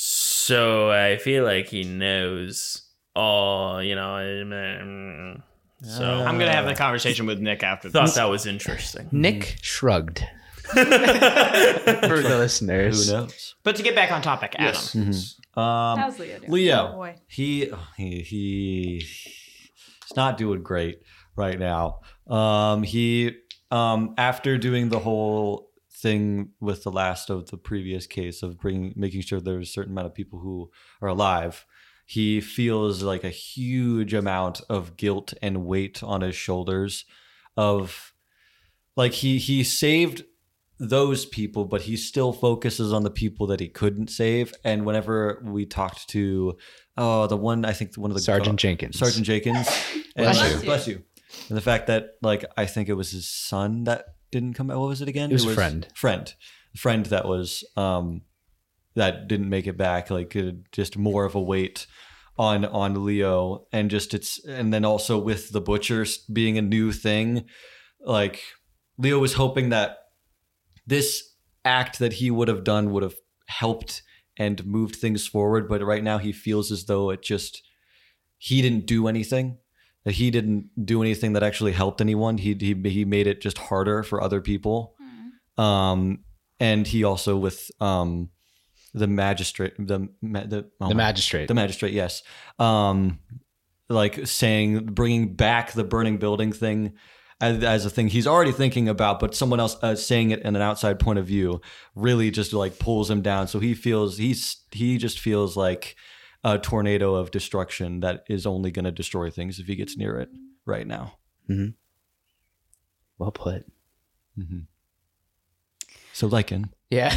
So I feel like he knows all, So I'm gonna have the conversation with Nick after thought this. that was interesting. Nick shrugged. For the listeners. Who knows? But to get back on topic, Adam. Yes. How's Leo doing? Leo, Oh, boy. he's not doing great right now. He after doing the whole thing with the last of the previous case of making sure there's a certain amount of people who are alive, he feels like a huge amount of guilt and weight on his shoulders of like he saved those people, but he still focuses on the people that he couldn't save. And whenever we talked to one of the Sergeant Jenkins. Bless you. And the fact that like I think it was his son that didn't come out. What was it again? It was a friend. Friend that was that didn't make it back. Like just more of a weight on Leo, and then also with the butchers being a new thing, like Leo was hoping that this act that he would have done would have helped and moved things forward. But right now he feels as though he didn't do anything, that he didn't do anything that actually helped anyone. He made it just harder for other people. And he also with the magistrate, the magistrate. Yes. Like bringing back the burning building thing as a thing he's already thinking about, but someone else saying it in an outside point of view really just like pulls him down. So he just feels like a tornado of destruction that is only going to destroy things if he gets near it right now. Mm-hmm. Well put. Mm-hmm. So Lycan. Yeah.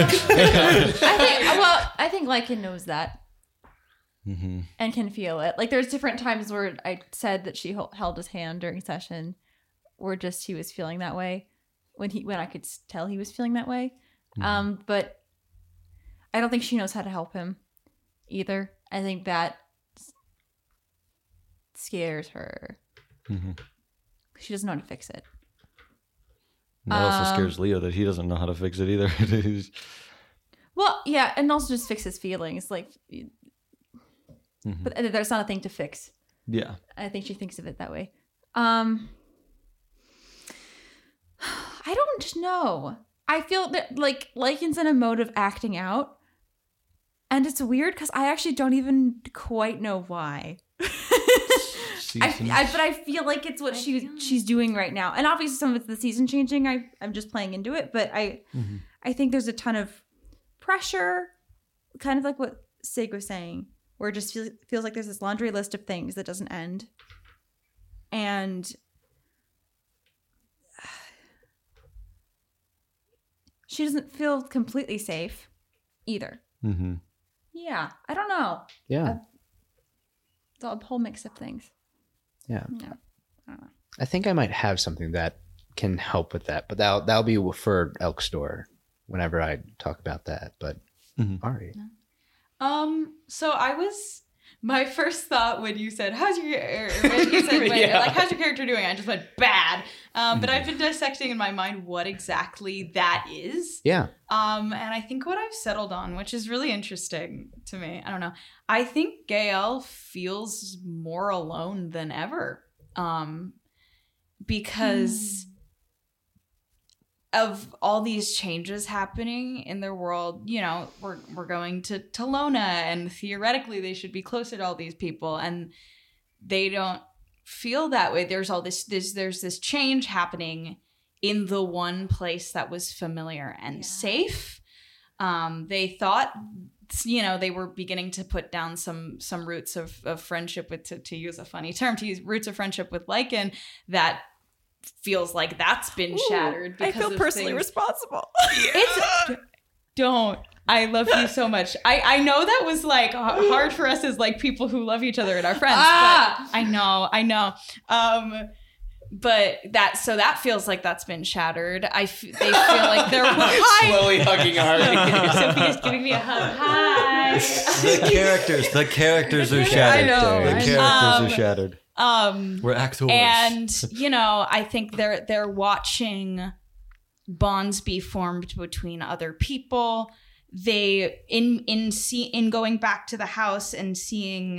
I think Lycan knows that. Mm-hmm. And can feel it. Like there's different times where I said that she held his hand during session, or just he was feeling that way when I could tell he was feeling that way. Mm-hmm. But I don't think she knows how to help him either. I think that scares her. Mm-hmm. She doesn't know how to fix it. That also scares Leo that he doesn't know how to fix it either. Well, yeah, and also just fix his feelings. Like, Mm-hmm. but there's not a thing to fix. Yeah. I think she thinks of it that way. I don't know. I feel that like Lycan's in a mode of acting out, and it's weird because I actually don't even quite know why. But I feel like it's what she's doing right now, and obviously some of it's the season changing. I'm just playing into it, but I think there's a ton of pressure, kind of like what Sig was saying, where it just feels like there's this laundry list of things that doesn't end, and she doesn't feel completely safe either. Mm-hmm. Yeah, I don't know. Yeah. It's a whole mix of things. Yeah. Yeah, I don't know. I think I might have something that can help with that, but that'll be for Elk Store whenever I talk about that. But Ari. So my first thought when you said how's your character doing, I just went bad. But I've been dissecting in my mind what exactly that is. Yeah. And I think what I've settled on, which is really interesting to me, I don't know, I think Gael feels more alone than ever. Because of all these changes happening in their world. You know, we're going to Lona, and theoretically they should be closer to all these people, and they don't feel that way. There's all there's this change happening in the one place that was familiar and safe. They thought, you know, they were beginning to put down some roots of friendship with, to use a funny term, to use roots of friendship with Lycan that feels like that's been shattered. I feel personally responsible. Don't. I love you so much. I know that was like hard for us as like people who love each other and our friends. But I know. But that feels like that's been shattered. They feel like they're slowly hugging Ari. Sophia's giving me a hug. Hi. The characters are shattered. I know. The characters are shattered. We're actors. And you know, I think they're watching bonds be formed between other people. in going back to the house and seeing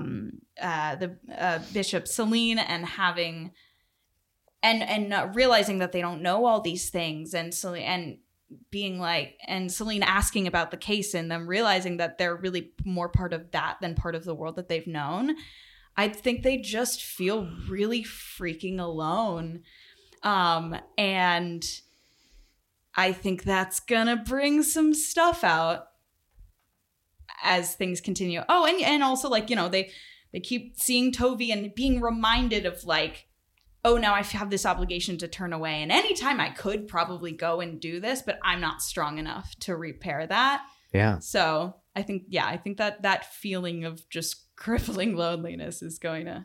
the Bishop Celine and having and realizing that they don't know all these things, and being like, and Celine asking about the case, and them realizing that they're really more part of that than part of the world that they've known. I think they just feel really freaking alone. And I think that's gonna bring some stuff out as things continue. Oh, and also, like, you know, they keep seeing Tovi and being reminded of, like, oh, now I have this obligation to turn away. And anytime I could probably go and do this, but I'm not strong enough to repair that. Yeah. So I think that feeling of just crippling loneliness is going to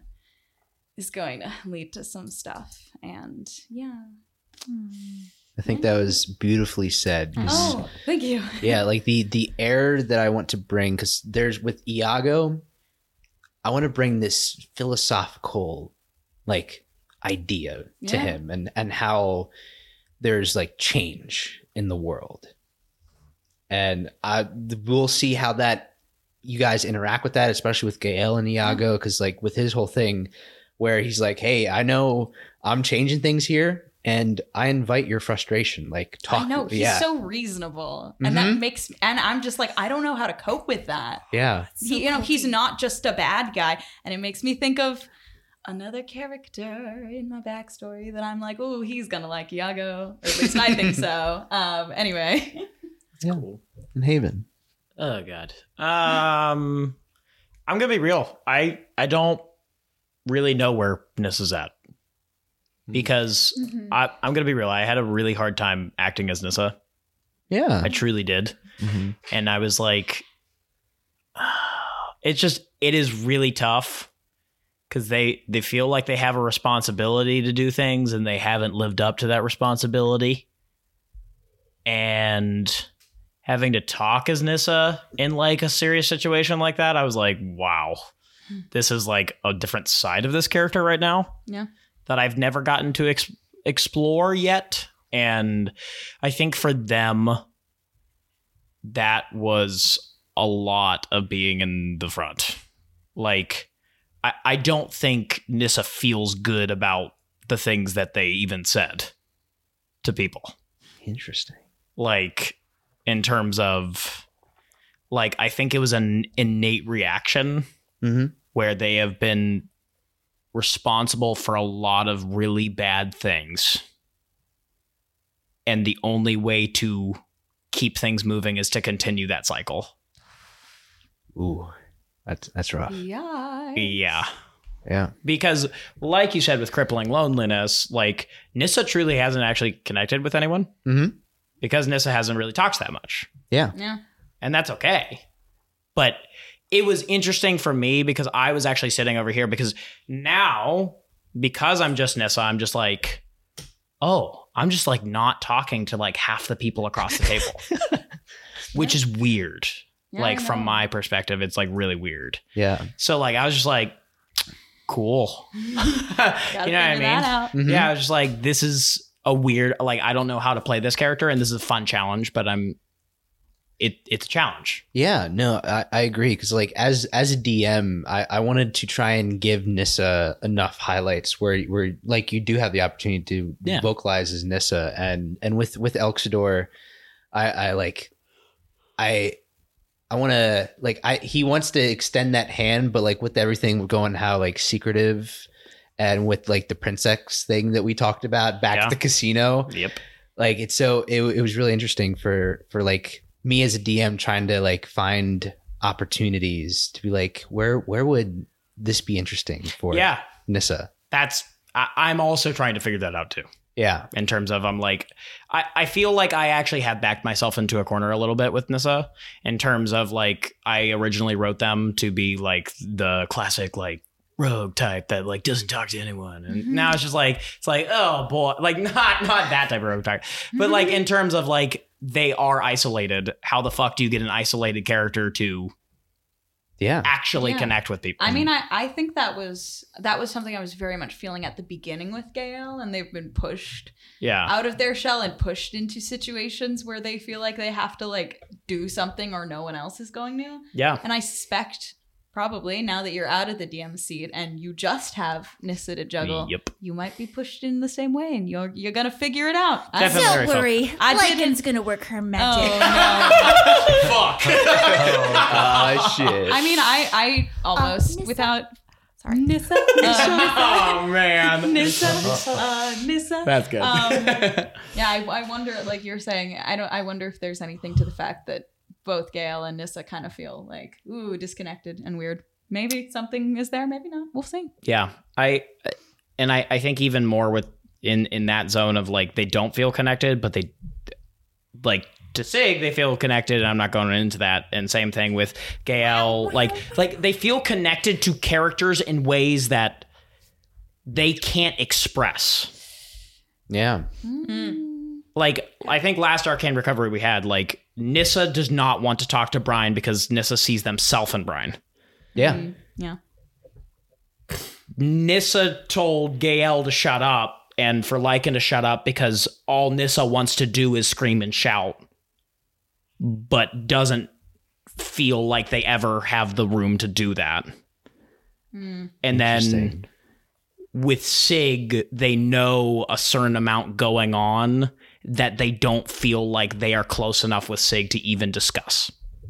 lead to some stuff. And yeah. I think that was beautifully said. Oh, thank you. Yeah, like the air that I want to bring, because there's with Iago, I want to bring this philosophical, like, idea to him, and how there's, like, change in the world, and we'll see how that you guys interact with that, especially with Gael and Iago, because, like, with his whole thing where he's like, hey, I know I'm changing things here, and I invite your frustration. Like, talk. I know, he's so reasonable, and that makes, and I'm just like, I don't know how to cope with that. Yeah, he's not just a bad guy, and it makes me think of another character in my backstory that I'm like, oh, he's gonna like Iago, or at least I think so. Anyway, that's cool. And Haven. Oh God. I'm gonna be real. I don't really know where Nissa's at, because I'm gonna be real. I had a really hard time acting as Nissa. Yeah, I truly did, and I was like, it is really tough. Because they feel like they have a responsibility to do things, and they haven't lived up to that responsibility. And having to talk as Nissa in, like, a serious situation like that, I was like, wow, this is, like, a different side of this character right now. Yeah, that I've never gotten to explore yet. And I think for them, that was a lot of being in the front. Like, I don't think Nissa feels good about the things that they even said to people. Interesting. Like, in terms of, like, I think it was an innate reaction where they have been responsible for a lot of really bad things. And the only way to keep things moving is to continue that cycle. Ooh. That's rough. Yeah. Because, like you said, with crippling loneliness, like, Nissa truly hasn't actually connected with anyone. Because Nissa hasn't really talked that much. Yeah. And that's okay. But it was interesting for me because I was actually sitting over here, because now, because I'm just Nissa, I'm just like, oh, I'm just, like, not talking to, like, half the people across the table, which is weird. Yeah, like, from my perspective, it's, like, really weird. Yeah. So, like, I was just like, cool. You know what I mean? Yeah, I was just like, this is a weird, like, I don't know how to play this character, and this is a fun challenge, but it's a challenge. Yeah, no, I agree, because, like, as a DM, I wanted to try and give Nissa enough highlights where like, you do have the opportunity to vocalize as Nissa, and with Elxidor, I want to, like, he wants to extend that hand, but, like, with everything going how, like, secretive, and with, like, the Princex thing that we talked about back at the casino. Yep. Like, it's so it was really interesting for like me as a DM trying to, like, find opportunities to be like, where would this be interesting for Nissa? I'm also trying to figure that out too. Yeah. In terms of, I'm like, I feel like I actually have backed myself into a corner a little bit with Nissa, in terms of, like, I originally wrote them to be, like, the classic, like, rogue type that, like, doesn't talk to anyone. And now it's just like, it's like, oh boy, like, not that type of rogue type, but, like, in terms of, like, they are isolated. How the fuck do you get an isolated character to Yeah. actually Yeah. connect with people. I mean, I think that was something I was very much feeling at the beginning with Gale, and they've been pushed yeah. out of their shell and pushed into situations where they feel like they have to like do something or no one else is going to. Yeah. And I suspect probably now that you're out of the DM seat and you just have Nissa to juggle, Yep. you might be pushed in the same way, and you're gonna figure it out. Definitely. Don't very worry. I Lycan's didn't- gonna work her magic. Oh Fuck. Shit. no! I mean, I almost Nissa. without Sorry. Nissa. Oh man. Nissa. Nissa. That's good. Yeah, I wonder, like you're saying, I wonder if there's anything to the fact that both Gale and Nissa kind of feel like, ooh, disconnected and weird. Maybe something is there, maybe not. We'll see. Yeah, I think even more with in that zone of like they don't feel connected, but they like to Sig they feel connected, and I'm not going into that. And same thing with Gale, like they feel connected to characters in ways that they can't express. Yeah. Like I think last Arcane Recovery we had, like Nissa does not want to talk to Brian because Nissa sees themselves in Brian. Yeah. Yeah. Nissa told Gale to shut up and for Lycan to shut up because all Nissa wants to do is scream and shout, but doesn't feel like they ever have the room to do that. And then Interesting. with Sig, they know a certain amount going on that they don't feel like they are close enough with Sig to even discuss.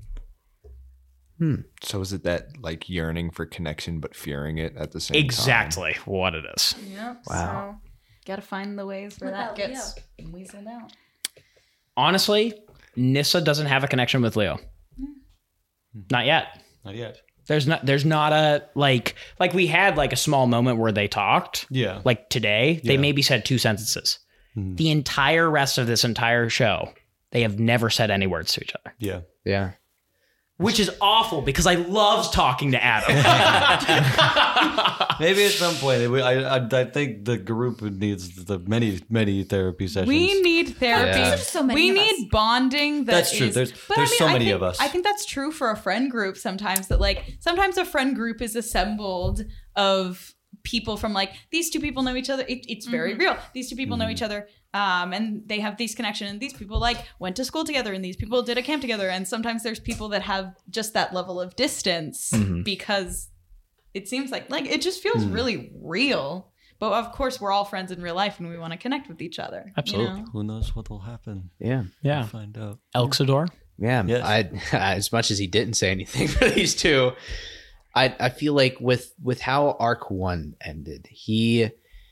So is it that like yearning for connection but fearing it at the same time? Exactly what it is. Yep. Wow. So, gotta find the ways where that gets weaseled out. Honestly, Nissa doesn't have a connection with Leo. Not yet. Not yet. There's not a like we had like a small moment where they talked. Yeah. Like today, they Yeah. maybe said 2 sentences. The entire rest of this entire show, they have never said any words to each other. Yeah. Yeah. Which is awful because I love talking to Adam. Maybe at some point, I think the group needs the many therapy sessions. We need therapy. Yeah. There's so many We of us. need bonding. That's true. There's so many of us. I think that's true for a friend group sometimes. That like sometimes a friend group is assembled of people from like these two people know each other. It's very real. These two people know each other, and they have these connections. And these people like went to school together, and these people did a camp together. And sometimes there's people that have just that level of distance because it seems like it just feels really real. But of course, we're all friends in real life, and we want to connect with each other. Absolutely. You know? Who knows what will happen? Yeah. Yeah. We'll find out. Elxidor. Yeah. Yes. I as much as he didn't say anything for these two, I feel like with how Arc 1 ended, he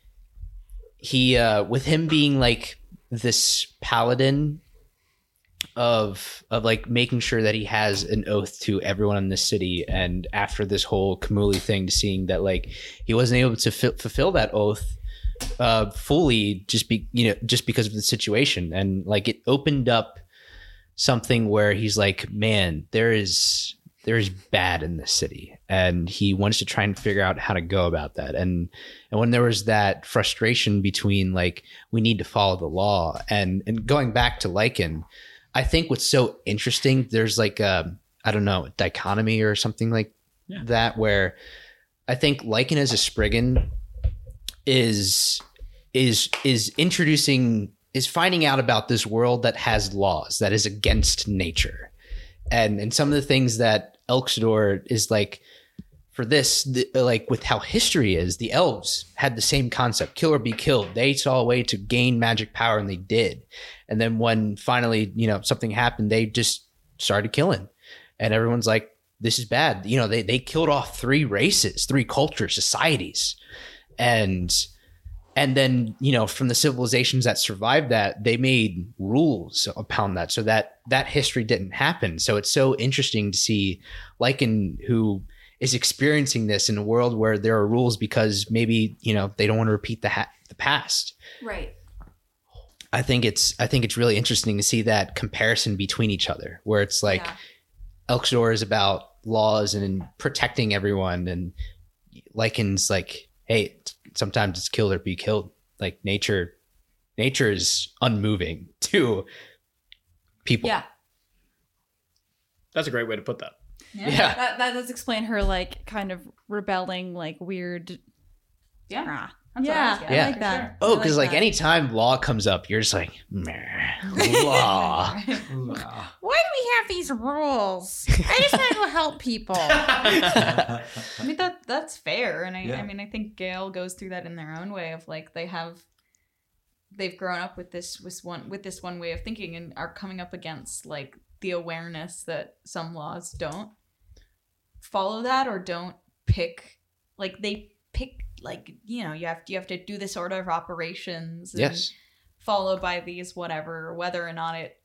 with him being like this paladin of like making sure that he has an oath to everyone in the city, and after this whole Kamuli thing, seeing that like he wasn't able to fulfill that oath fully just because of the situation, and like it opened up something where he's like, man, there is bad in this city, and he wants to try and figure out how to go about that. And when there was that frustration between like we need to follow the law and going back to Lycan, I think what's so interesting, there's like a dichotomy or something like that, where I think Lycan as a Spriggan is finding out about this world that has laws, that is against nature. And some of the things that Elxidor is like, for this, like with how history is, the elves had the same concept, kill or be killed. They saw a way to gain magic power, and they did. And then when finally, something happened, they just started killing. And everyone's like, this is bad. They killed off 3 races, 3 cultures, societies. And then, from the civilizations that survived that, they made rules upon that so that history didn't happen. So it's so interesting to see Lycan, who is experiencing this in a world where there are rules because maybe, they don't want to repeat the past. Right. I think it's really interesting to see that comparison between each other, where it's like Elxidor is about laws and protecting everyone, and Lycan's like, hey, sometimes it's kill or be killed. Like nature is unmoving to people. Yeah. That's a great way to put that. Yeah. That does explain her like kind of rebelling, like weird. Yeah. Ah. That's what I was Yeah, getting I at, like for that. sure. Oh, I because like that. anytime law comes up, you're just like, meh, law. Why do we have these rules? I just want to go help people. I mean that's fair, and Yeah. I mean I think Gale goes through that in their own way of like they've grown up with this one way of thinking and are coming up against like the awareness that some laws don't follow that or don't pick like they pick like you have to do this order of operations and Yes. followed by these whatever whether or not it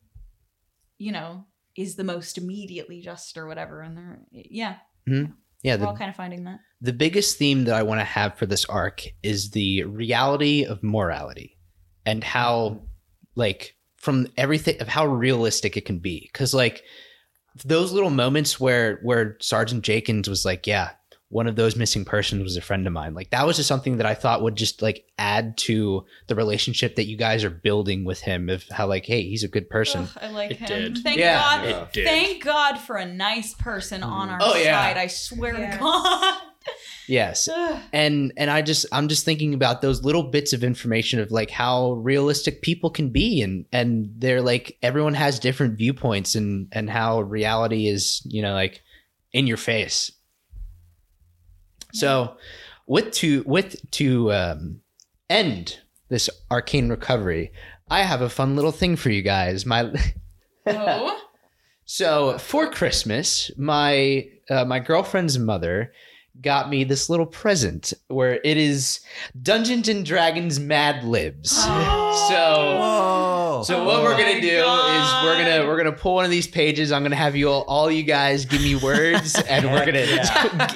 is the most immediately just or whatever and they're Yeah. we're all kind of finding that. The biggest theme that I want to have for this arc is the reality of morality and how, like, from everything of how realistic it can be. Because, like, those little moments where Sergeant Jenkins was like, yeah, one of those missing persons was a friend of mine. Like, that was just something that I thought would just, like, add to the relationship that you guys are building with him of how, like, hey, he's a good person. Ugh, I like It him. did. Thank Yeah. God. It did. Thank God for a nice person on our Oh, yeah. side. I swear Yes. to God. Yes. Ugh. And I'm just thinking about those little bits of information of like how realistic people can be and they're like everyone has different viewpoints and how reality is, like in your face. So to end this arcane recovery, I have a fun little thing for you guys. Oh. So for Christmas, my girlfriend's mother got me this little present where it is Dungeons and Dragons Mad Libs. Whoa. So what we're gonna my do is we're gonna pull one of these pages. I'm gonna have you all you guys give me words, and we're gonna Yes.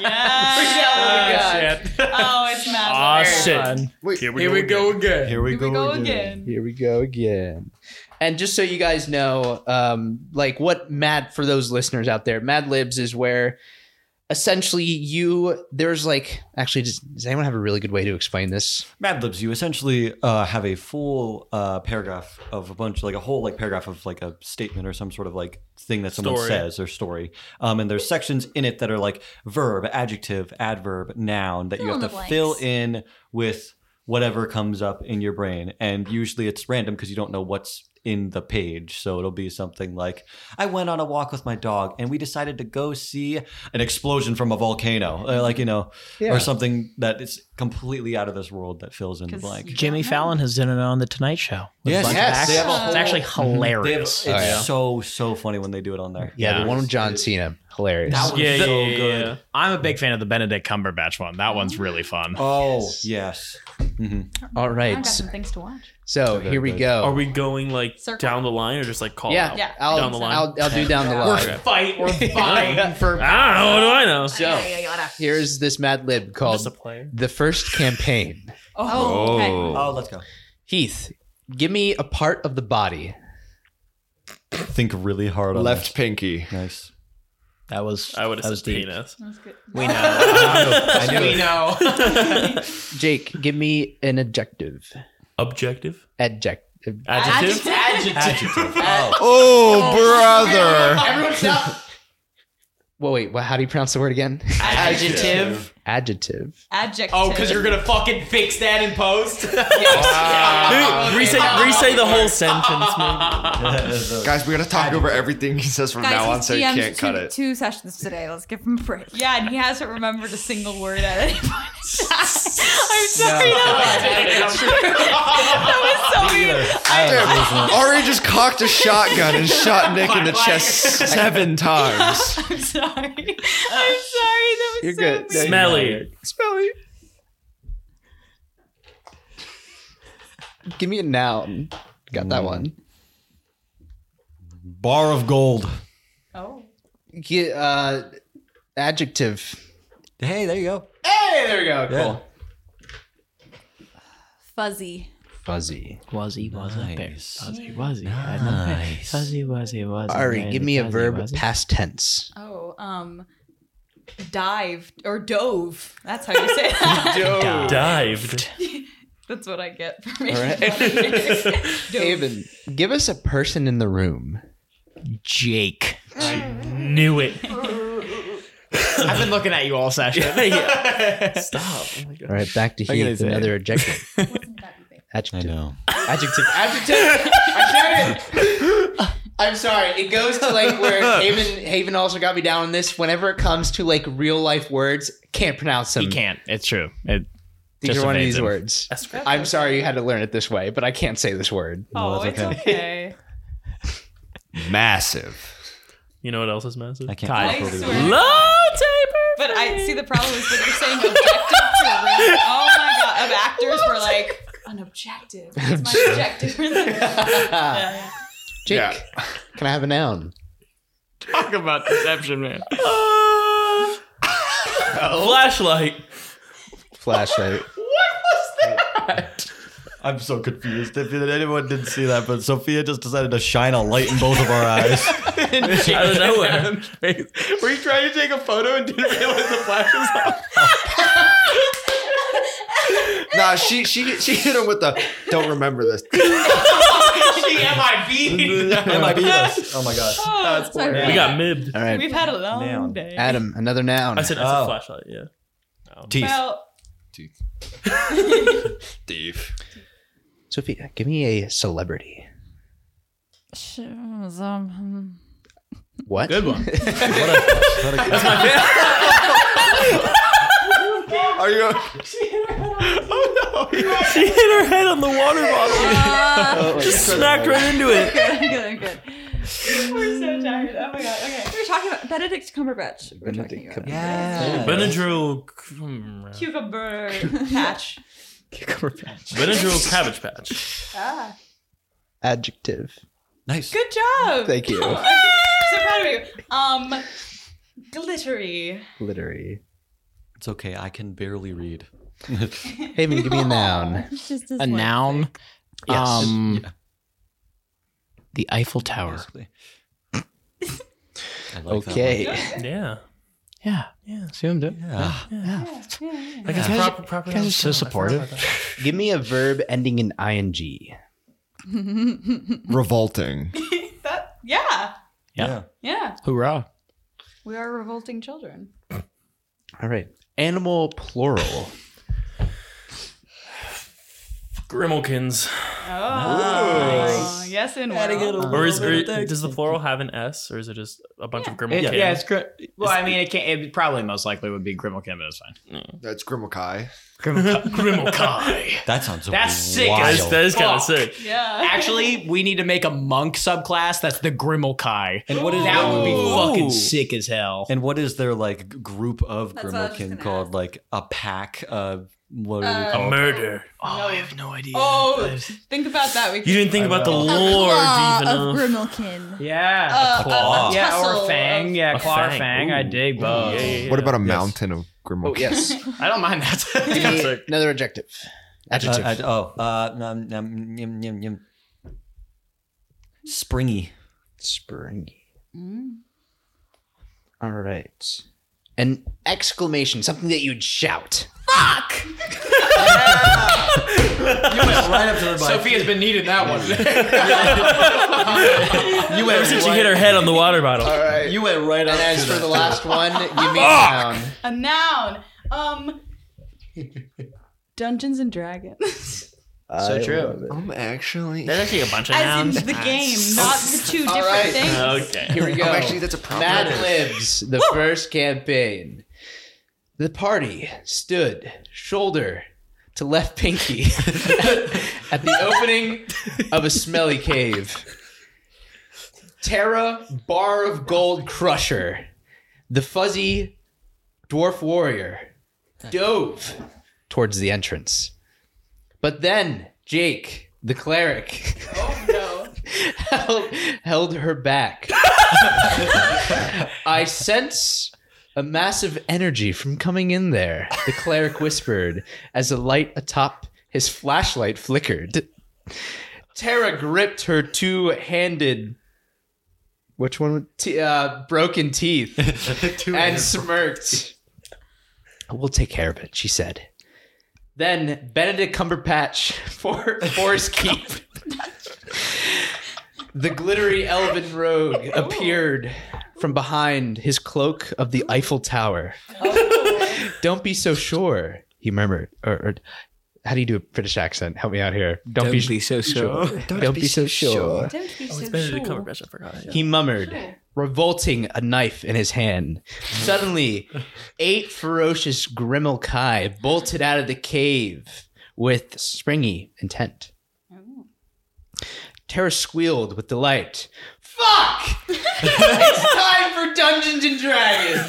Oh, it's mad. Ah, Libs. shit. Wait, Here we go again. Here we Here we go again. Here we go again. And just so you guys know, like what for those listeners out there, Mad Libs is where essentially there's like, actually, does anyone have a really good way to explain this? Mad Libs, you essentially have a full paragraph of a whole paragraph of like a statement or some sort of like thing that someone Story. says or story. And there's sections in it that are like verb, adjective, adverb, noun that you Fill have in to the fill blanks. in with whatever comes up in your brain. And usually it's random because you don't know what's in the page. So it'll be something like, I went on a walk with my dog and we decided to go see an explosion from a volcano. Or something that is completely out of this world that fills in the 'Cause blank. you- Jimmy Fallon has done it on the Tonight Show. with a Yes, bunch of yes, acts. they have a It's whole- actually It's hilarious. so funny when they do it on there. Yeah, the one with John Cena, hilarious. That was Yeah, so yeah, good. yeah. I'm a big fan of the Benedict Cumberbatch one. That one's really fun. Oh, yes. All I right, got some things to watch. so very here we good. go. Are we going like Circle. down the line or just like call Yeah, out? Yeah. I'll, Down the line. I'll do down the line. We're Fighting for I don't know. What do I know? So here's this Mad Lib Just a called player. The First Campaign. Oh, okay. Oh, let's go. Heath, give me a part of the body. Think really hard on Left this. pinky. Nice. That was I would that have was said deep. penis. That's good. We know. I know. We know. Jake, give me an adjective. Objective. Adjective. Adjective. Adjective. Oh, brother. Everyone stop. Well, wait. How do you pronounce the word again? Adjective. Adjective. Adjective. Oh, because you're gonna fucking fix that in post. Resay the whole sentence, maybe. Guys, we gotta talk over everything he says from now on so you DM'd can't cut it. two sessions today. Let's give him a break. Yeah, and he hasn't remembered a single word at any point. I'm sorry. That was so weird. Ari just cocked a shotgun and shot Nick in the chest 7 times. I'm sorry. I'm sorry. That was You're so good. weird. Smelly. Smelly. Give me a noun. Got that one. Bar of gold. Oh. Adjective. Hey, there you go. Hey, there we go. Yeah. Cool. Fuzzy. Fuzzy. Was a bear. Nice. Fuzzy. Nice. Fuzzy. Ari, give me a verb past tense. Oh, dived or dove. That's how you say that. Dived. That's what I get from it. All right. Haven, give us a person in the room. Jake. Knew it. I've been looking at you all session. Stop. Oh my God. All right, back to I'm gonna Heath. say Another adjective. I Adjective. know. Adjective. I'm sorry. It goes to like where Haven also got me down on this. Whenever it comes to like real life words, can't pronounce them. He can't. It's true. These just are one of evades these him. words. That's great. I'm sorry you had to learn it this way, but I can't say this word. Oh, that's it's okay. Massive. You know what else is massive? I can't. Kai. believe it. I swear. Low taper. But I see the problem is that you're saying objective to a room. Oh my god, of actors were like an objective. It's my objective. Yeah. Jake, Yeah. can I have a noun? Talk about deception, man. Flashlight. Flashlight. I'm so confused. If anyone didn't see that, but Sophia just decided to shine a light in both of our eyes. Out of nowhere. Were you trying to take a photo and didn't realize the flash was off? Nah, she hit him with the don't remember this. She MIB. MIB us. Oh my gosh. Oh, sorry. We got mibbed. All right. We've had a long Noun. day. Adam, another noun. I said Oh. flashlight. Yeah. Teeth. Well, Steve. Sophia, give me a celebrity. What? Good one. Are you? She hit her head on the water bottle. Just smacked right into it. I'm good. We're so tired. Oh my god. Okay. We were talking about Benedict Cumberbatch. We're talking about. Yeah. Benadryl. cucumber patch. Benadryl Cabbage Patch. Ah, Adjective. Nice. good job. Thank you. I'm so proud of you. Glittery. Glittery. It's okay. I can barely read. Haven, give me a noun. A noun. Yes. Yeah, The Eiffel Tower. basically. I like Okay. Yeah. Yeah. Yeah. See what I'm doing? that one. Yeah. Like it's proper. guys are so supportive. Give me a verb ending in ing. Revolting. That, yeah. Yeah. Yeah. Hoorah. We are revolting children. All right. Animal plural. Grimalkins. Oh, yes, and well. Or does the plural have an S, or is it just a bunch of Grimalkins? Well, I mean, it probably most likely would be Grimmelkin, but it's fine. That's Grimalkai. Grimmelkai. That sounds That's sick. wild. That is kind of Fuck. sick. Yeah. Actually, we need to make a monk subclass that's the Grimmelkai. And what is That would be Ooh. fucking sick as hell. And what is their like group of That's what I was just Grimalkin gonna called? ask. Like a pack of what are they A called? murder. Oh, I have no idea. Oh, think about that. We You didn't think about the A lore claw deep of enough. Grimmelkin. Yeah. claw. Yeah, or tussle fang. of- Yeah, A claw or fang. fang. I Ooh. dig both. Yeah. What about a Yes. mountain of Grimalkin? Oh, yes. I don't mind that. Give me another adjective. Adjective. Springy. Springy. All right. An exclamation, something that you'd shout. You went right up to the mic. Sophia's been needing that one. You went Ever since she hit her head on the water bottle. All right. You went right up. And as to for the last one, give me a noun. A noun. Dungeons and Dragons. So true. Actually. There's actually a bunch of As nouns. in the game, not the two All different right. things. Okay. Here we go. Actually, that's a proper. Mad Libs, the first campaign. The party stood shoulder to left pinky at the opening of a smelly cave. Terra, Bar of Gold Crusher, the fuzzy dwarf warrior, dove towards the entrance. But then Jake, the cleric, held her back. I sense a massive energy from coming in there, the cleric whispered as a light atop his flashlight flickered. Tara gripped her two-handed... Which one? Broken teeth. And smirked. We'll take care of it, she said. Then Benedict Cumberbatch for his keep. The glittery elven rogue appeared from behind his cloak of the Eiffel Tower. Don't be so sure, he murmured. Or how do you do a British accent? Help me out here. Don't be so sure. Don't be so sure. Don't be so It's Benedict sure. Cumberbatch. I forgot. Yeah. He murmured, revolting a knife in his hand. Suddenly, 8 ferocious Grimalkai bolted out of the cave with springy intent. Terra squealed with delight. Fuck! It's time for Dungeons and Dragons!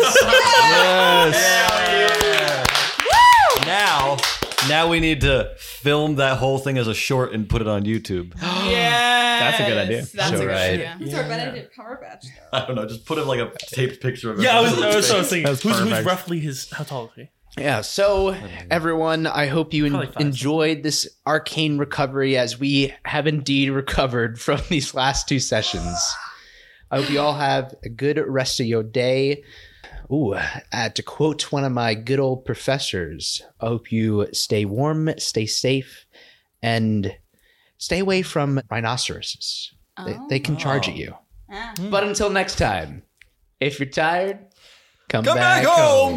Now we need to film that whole thing as a short and put it on YouTube. Yeah, That's a good idea. That's Sure, a good right. idea. Who's our Benedict Cumberbatch? I don't know. Just put it like a taped picture of it. Yeah, I was thinking. That's Who's perfect. roughly his? How tall is he? Yeah, so everyone, I hope you Probably 5. enjoyed this arcane recovery as we have indeed recovered from these last 2 sessions. I hope you all have a good rest of your day. Ooh, to quote one of my good old professors, I hope you stay warm, stay safe, and stay away from rhinoceroses. They can charge at you. Ah. But until next time, if you're tired, come Come back back home.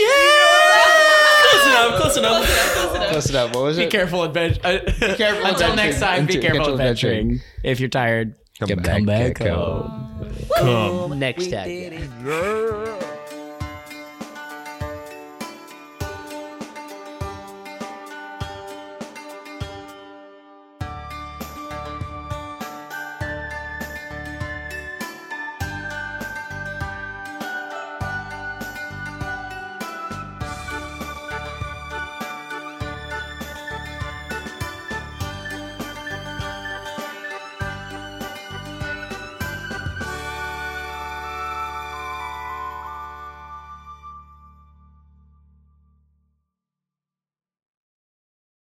Close enough. Close enough. What was Be it? careful adventuring. careful Until next time, be adventuring. careful Careful adventuring. adventuring. If you're tired, Come come back back home. Come next time.